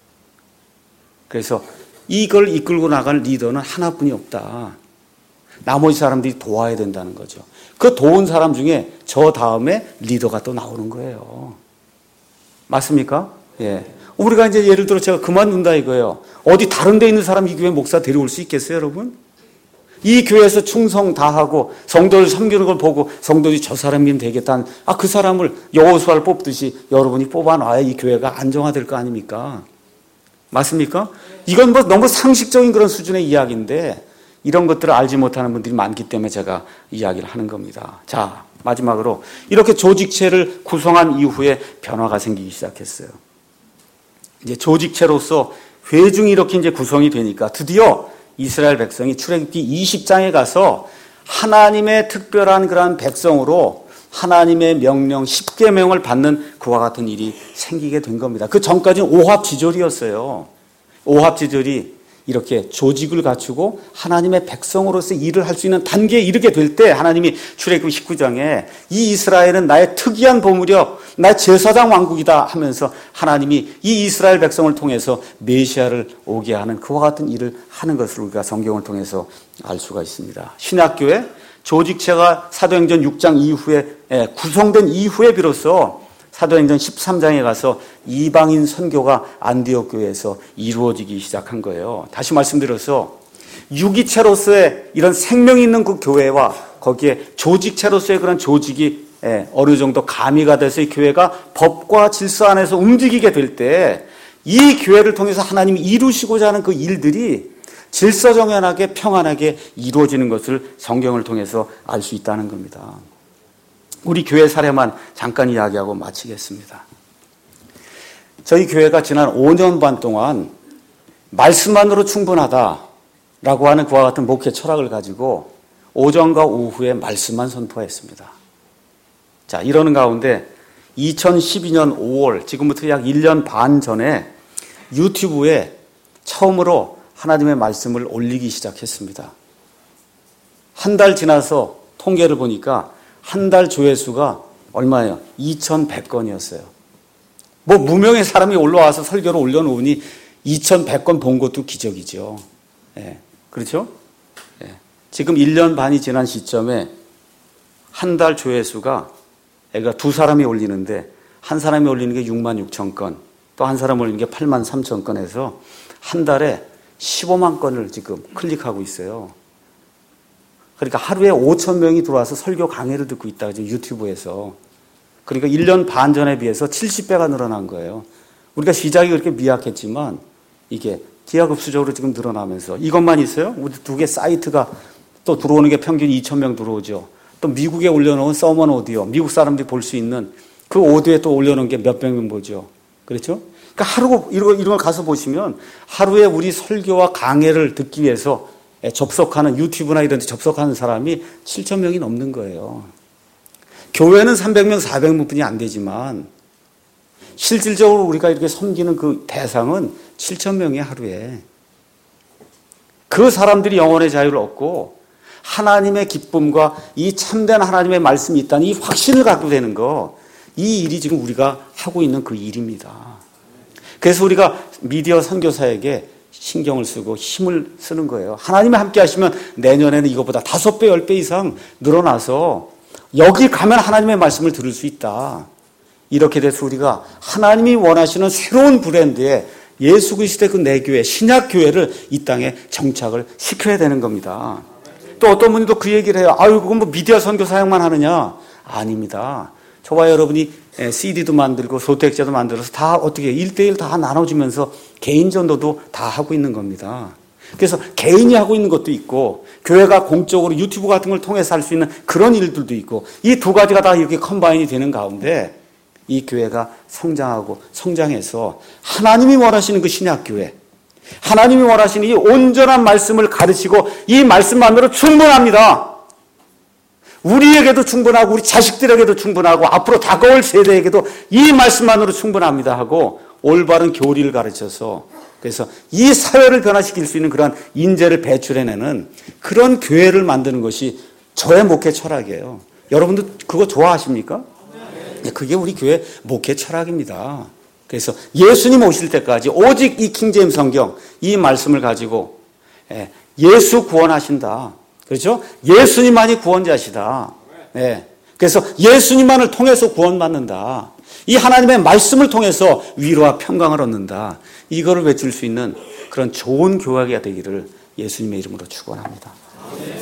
그래서 이걸 이끌고 나갈 리더는 하나뿐이 없다. 나머지 사람들이 도와야 된다는 거죠. 그 도운 사람 중에 저 다음에 리더가 또 나오는 거예요. 맞습니까? 예. 우리가 이제 예를 들어 제가 그만둔다 이거예요. 어디 다른 데 있는 사람 이 교회 목사 데려올 수 있겠어요, 여러분? 이 교회에서 충성 다하고 성도를 섬기는 걸 보고 성도들이 저 사람이면 되겠다는 그 사람을 여호수아를 뽑듯이 여러분이 뽑아놔야 이 교회가 안정화될 거 아닙니까? 맞습니까? 이건 뭐 너무 상식적인 그런 수준의 이야기인데 이런 것들을 알지 못하는 분들이 많기 때문에 제가 이야기를 하는 겁니다. 자, 마지막으로 이렇게 조직체를 구성한 이후에 변화가 생기기 시작했어요. 이제 조직체로서 회중이 이렇게 이제 구성이 되니까 드디어 이스라엘 백성이 출애굽기 20장에 가서 하나님의 특별한 그러한 백성으로 하나님의 명령 10계명을 받는 그와 같은 일이 생기게 된 겁니다. 그 전까지는 오합지졸이었어요. 오합지졸이 이렇게 조직을 갖추고 하나님의 백성으로서 일을 할 수 있는 단계에 이르게 될 때 하나님이 출애굽 19장에 이 이스라엘은 나의 특이한 보물이요 나의 제사장 왕국이다 하면서 하나님이 이 이스라엘 백성을 통해서 메시아를 오게 하는 그와 같은 일을 하는 것을 우리가 성경을 통해서 알 수가 있습니다. 신학교의 조직체가 사도행전 6장 이후에 구성된 이후에 비로소 사도행전 13장에 가서 이방인 선교가 안디옥 교회에서 이루어지기 시작한 거예요. 다시 말씀드려서 유기체로서의 이런 생명이 있는 그 교회와 거기에 조직체로서의 그런 조직이 어느 정도 가미가 돼서 이 교회가 법과 질서 안에서 움직이게 될 때 이 교회를 통해서 하나님이 이루시고자 하는 그 일들이 질서정연하게 평안하게 이루어지는 것을 성경을 통해서 알 수 있다는 겁니다. 우리 교회 사례만 잠깐 이야기하고 마치겠습니다. 저희 교회가 지난 5년 반 동안 말씀만으로 충분하다라고 하는 그와 같은 목회 철학을 가지고 오전과 오후에 말씀만 선포했습니다. 자, 이러는 가운데 2012년 5월, 지금부터 약 1년 반 전에 유튜브에 처음으로 하나님의 말씀을 올리기 시작했습니다. 한 달 지나서 통계를 보니까 한 달 조회수가 얼마예요? 2,100건이었어요. 뭐 무명의 사람이 올라와서 설교를 올려놓으니 2,100건 본 것도 기적이죠. 예, 그렇죠? 예. 지금 1년 반이 지난 시점에 한 달 조회수가 그러니까 두 사람이 올리는데 한 사람이 올리는 게 6만 6천 건, 또 한 사람이 올리는 게 8만 3천 건에서 한 달에 15만 건을 지금 클릭하고 있어요. 그러니까 하루에 5천 명이 들어와서 설교 강의를 듣고 있다. 유튜브에서. 그러니까 1년 반 전에 비해서 70배가 늘어난 거예요. 우리가 시작이 그렇게 미약했지만 이게 기하급수적으로 지금 늘어나면서 이것만 있어요? 우리 두 개 사이트가 또 들어오는 게 평균 2천 명 들어오죠. 또 미국에 올려놓은 서먼 오디오, 미국 사람들이 볼 수 있는 그 오디오에 또 올려놓은 게 몇백 명 보죠. 그렇죠? 그러니까 하루 이런 걸 가서 보시면 하루에 우리 설교와 강해를 듣기 위해서 접속하는 유튜브나 이런 데 접속하는 사람이 7천 명이 넘는 거예요. 교회는 300명, 400명 뿐이 안 되지만 실질적으로 우리가 이렇게 섬기는 그 대상은 7천 명이 하루에. 그 사람들이 영혼의 자유를 얻고 하나님의 기쁨과 이 참된 하나님의 말씀이 있다는 이 확신을 갖고 되는 거, 이 일이 지금 우리가 하고 있는 그 일입니다. 그래서 우리가 미디어 선교사에게 신경을 쓰고 힘을 쓰는 거예요. 하나님이 함께 하시면 내년에는 이것보다 5배, 10배 이상 늘어나서 여기 가면 하나님의 말씀을 들을 수 있다. 이렇게 돼서 우리가 하나님이 원하시는 새로운 브랜드의 예수 그리스도의 그 내교회, 신약교회를 이 땅에 정착을 시켜야 되는 겁니다. 또 어떤 분이 또 그 얘기를 해요. 아유, 그건 뭐 미디어 선교 사역만 하느냐? 아닙니다. 저와 여러분이 CD도 만들고 소택제도 만들어서 다 어떻게 1대1 다 나눠주면서 개인 전도도 다 하고 있는 겁니다. 그래서 개인이 하고 있는 것도 있고 교회가 공적으로 유튜브 같은 걸 통해서 할 수 있는 그런 일들도 있고 이 두 가지가 다 이렇게 컴바인이 되는 가운데 이 교회가 성장하고 성장해서 하나님이 원하시는 그 신약교회, 하나님이 원하시는 이 온전한 말씀을 가르치고 이 말씀만으로 충분합니다. 우리에게도 충분하고 우리 자식들에게도 충분하고 앞으로 다가올 세대에게도 이 말씀만으로 충분합니다 하고 올바른 교리를 가르쳐서 그래서 이 사회를 변화시킬 수 있는 그런 인재를 배출해내는 그런 교회를 만드는 것이 저의 목회 철학이에요. 여러분도 그거 좋아하십니까? 네, 그게 우리 교회 목회 철학입니다. 그래서 예수님 오실 때까지 오직 이 킹제임스 성경 이 말씀을 가지고 예수 구원하신다. 그렇죠? 예수님만이 구원자시다. 네. 그래서 예수님만을 통해서 구원받는다. 이 하나님의 말씀을 통해서 위로와 평강을 얻는다. 이거를 외칠 수 있는 그런 좋은 교회가 되기를 예수님의 이름으로 축원합니다.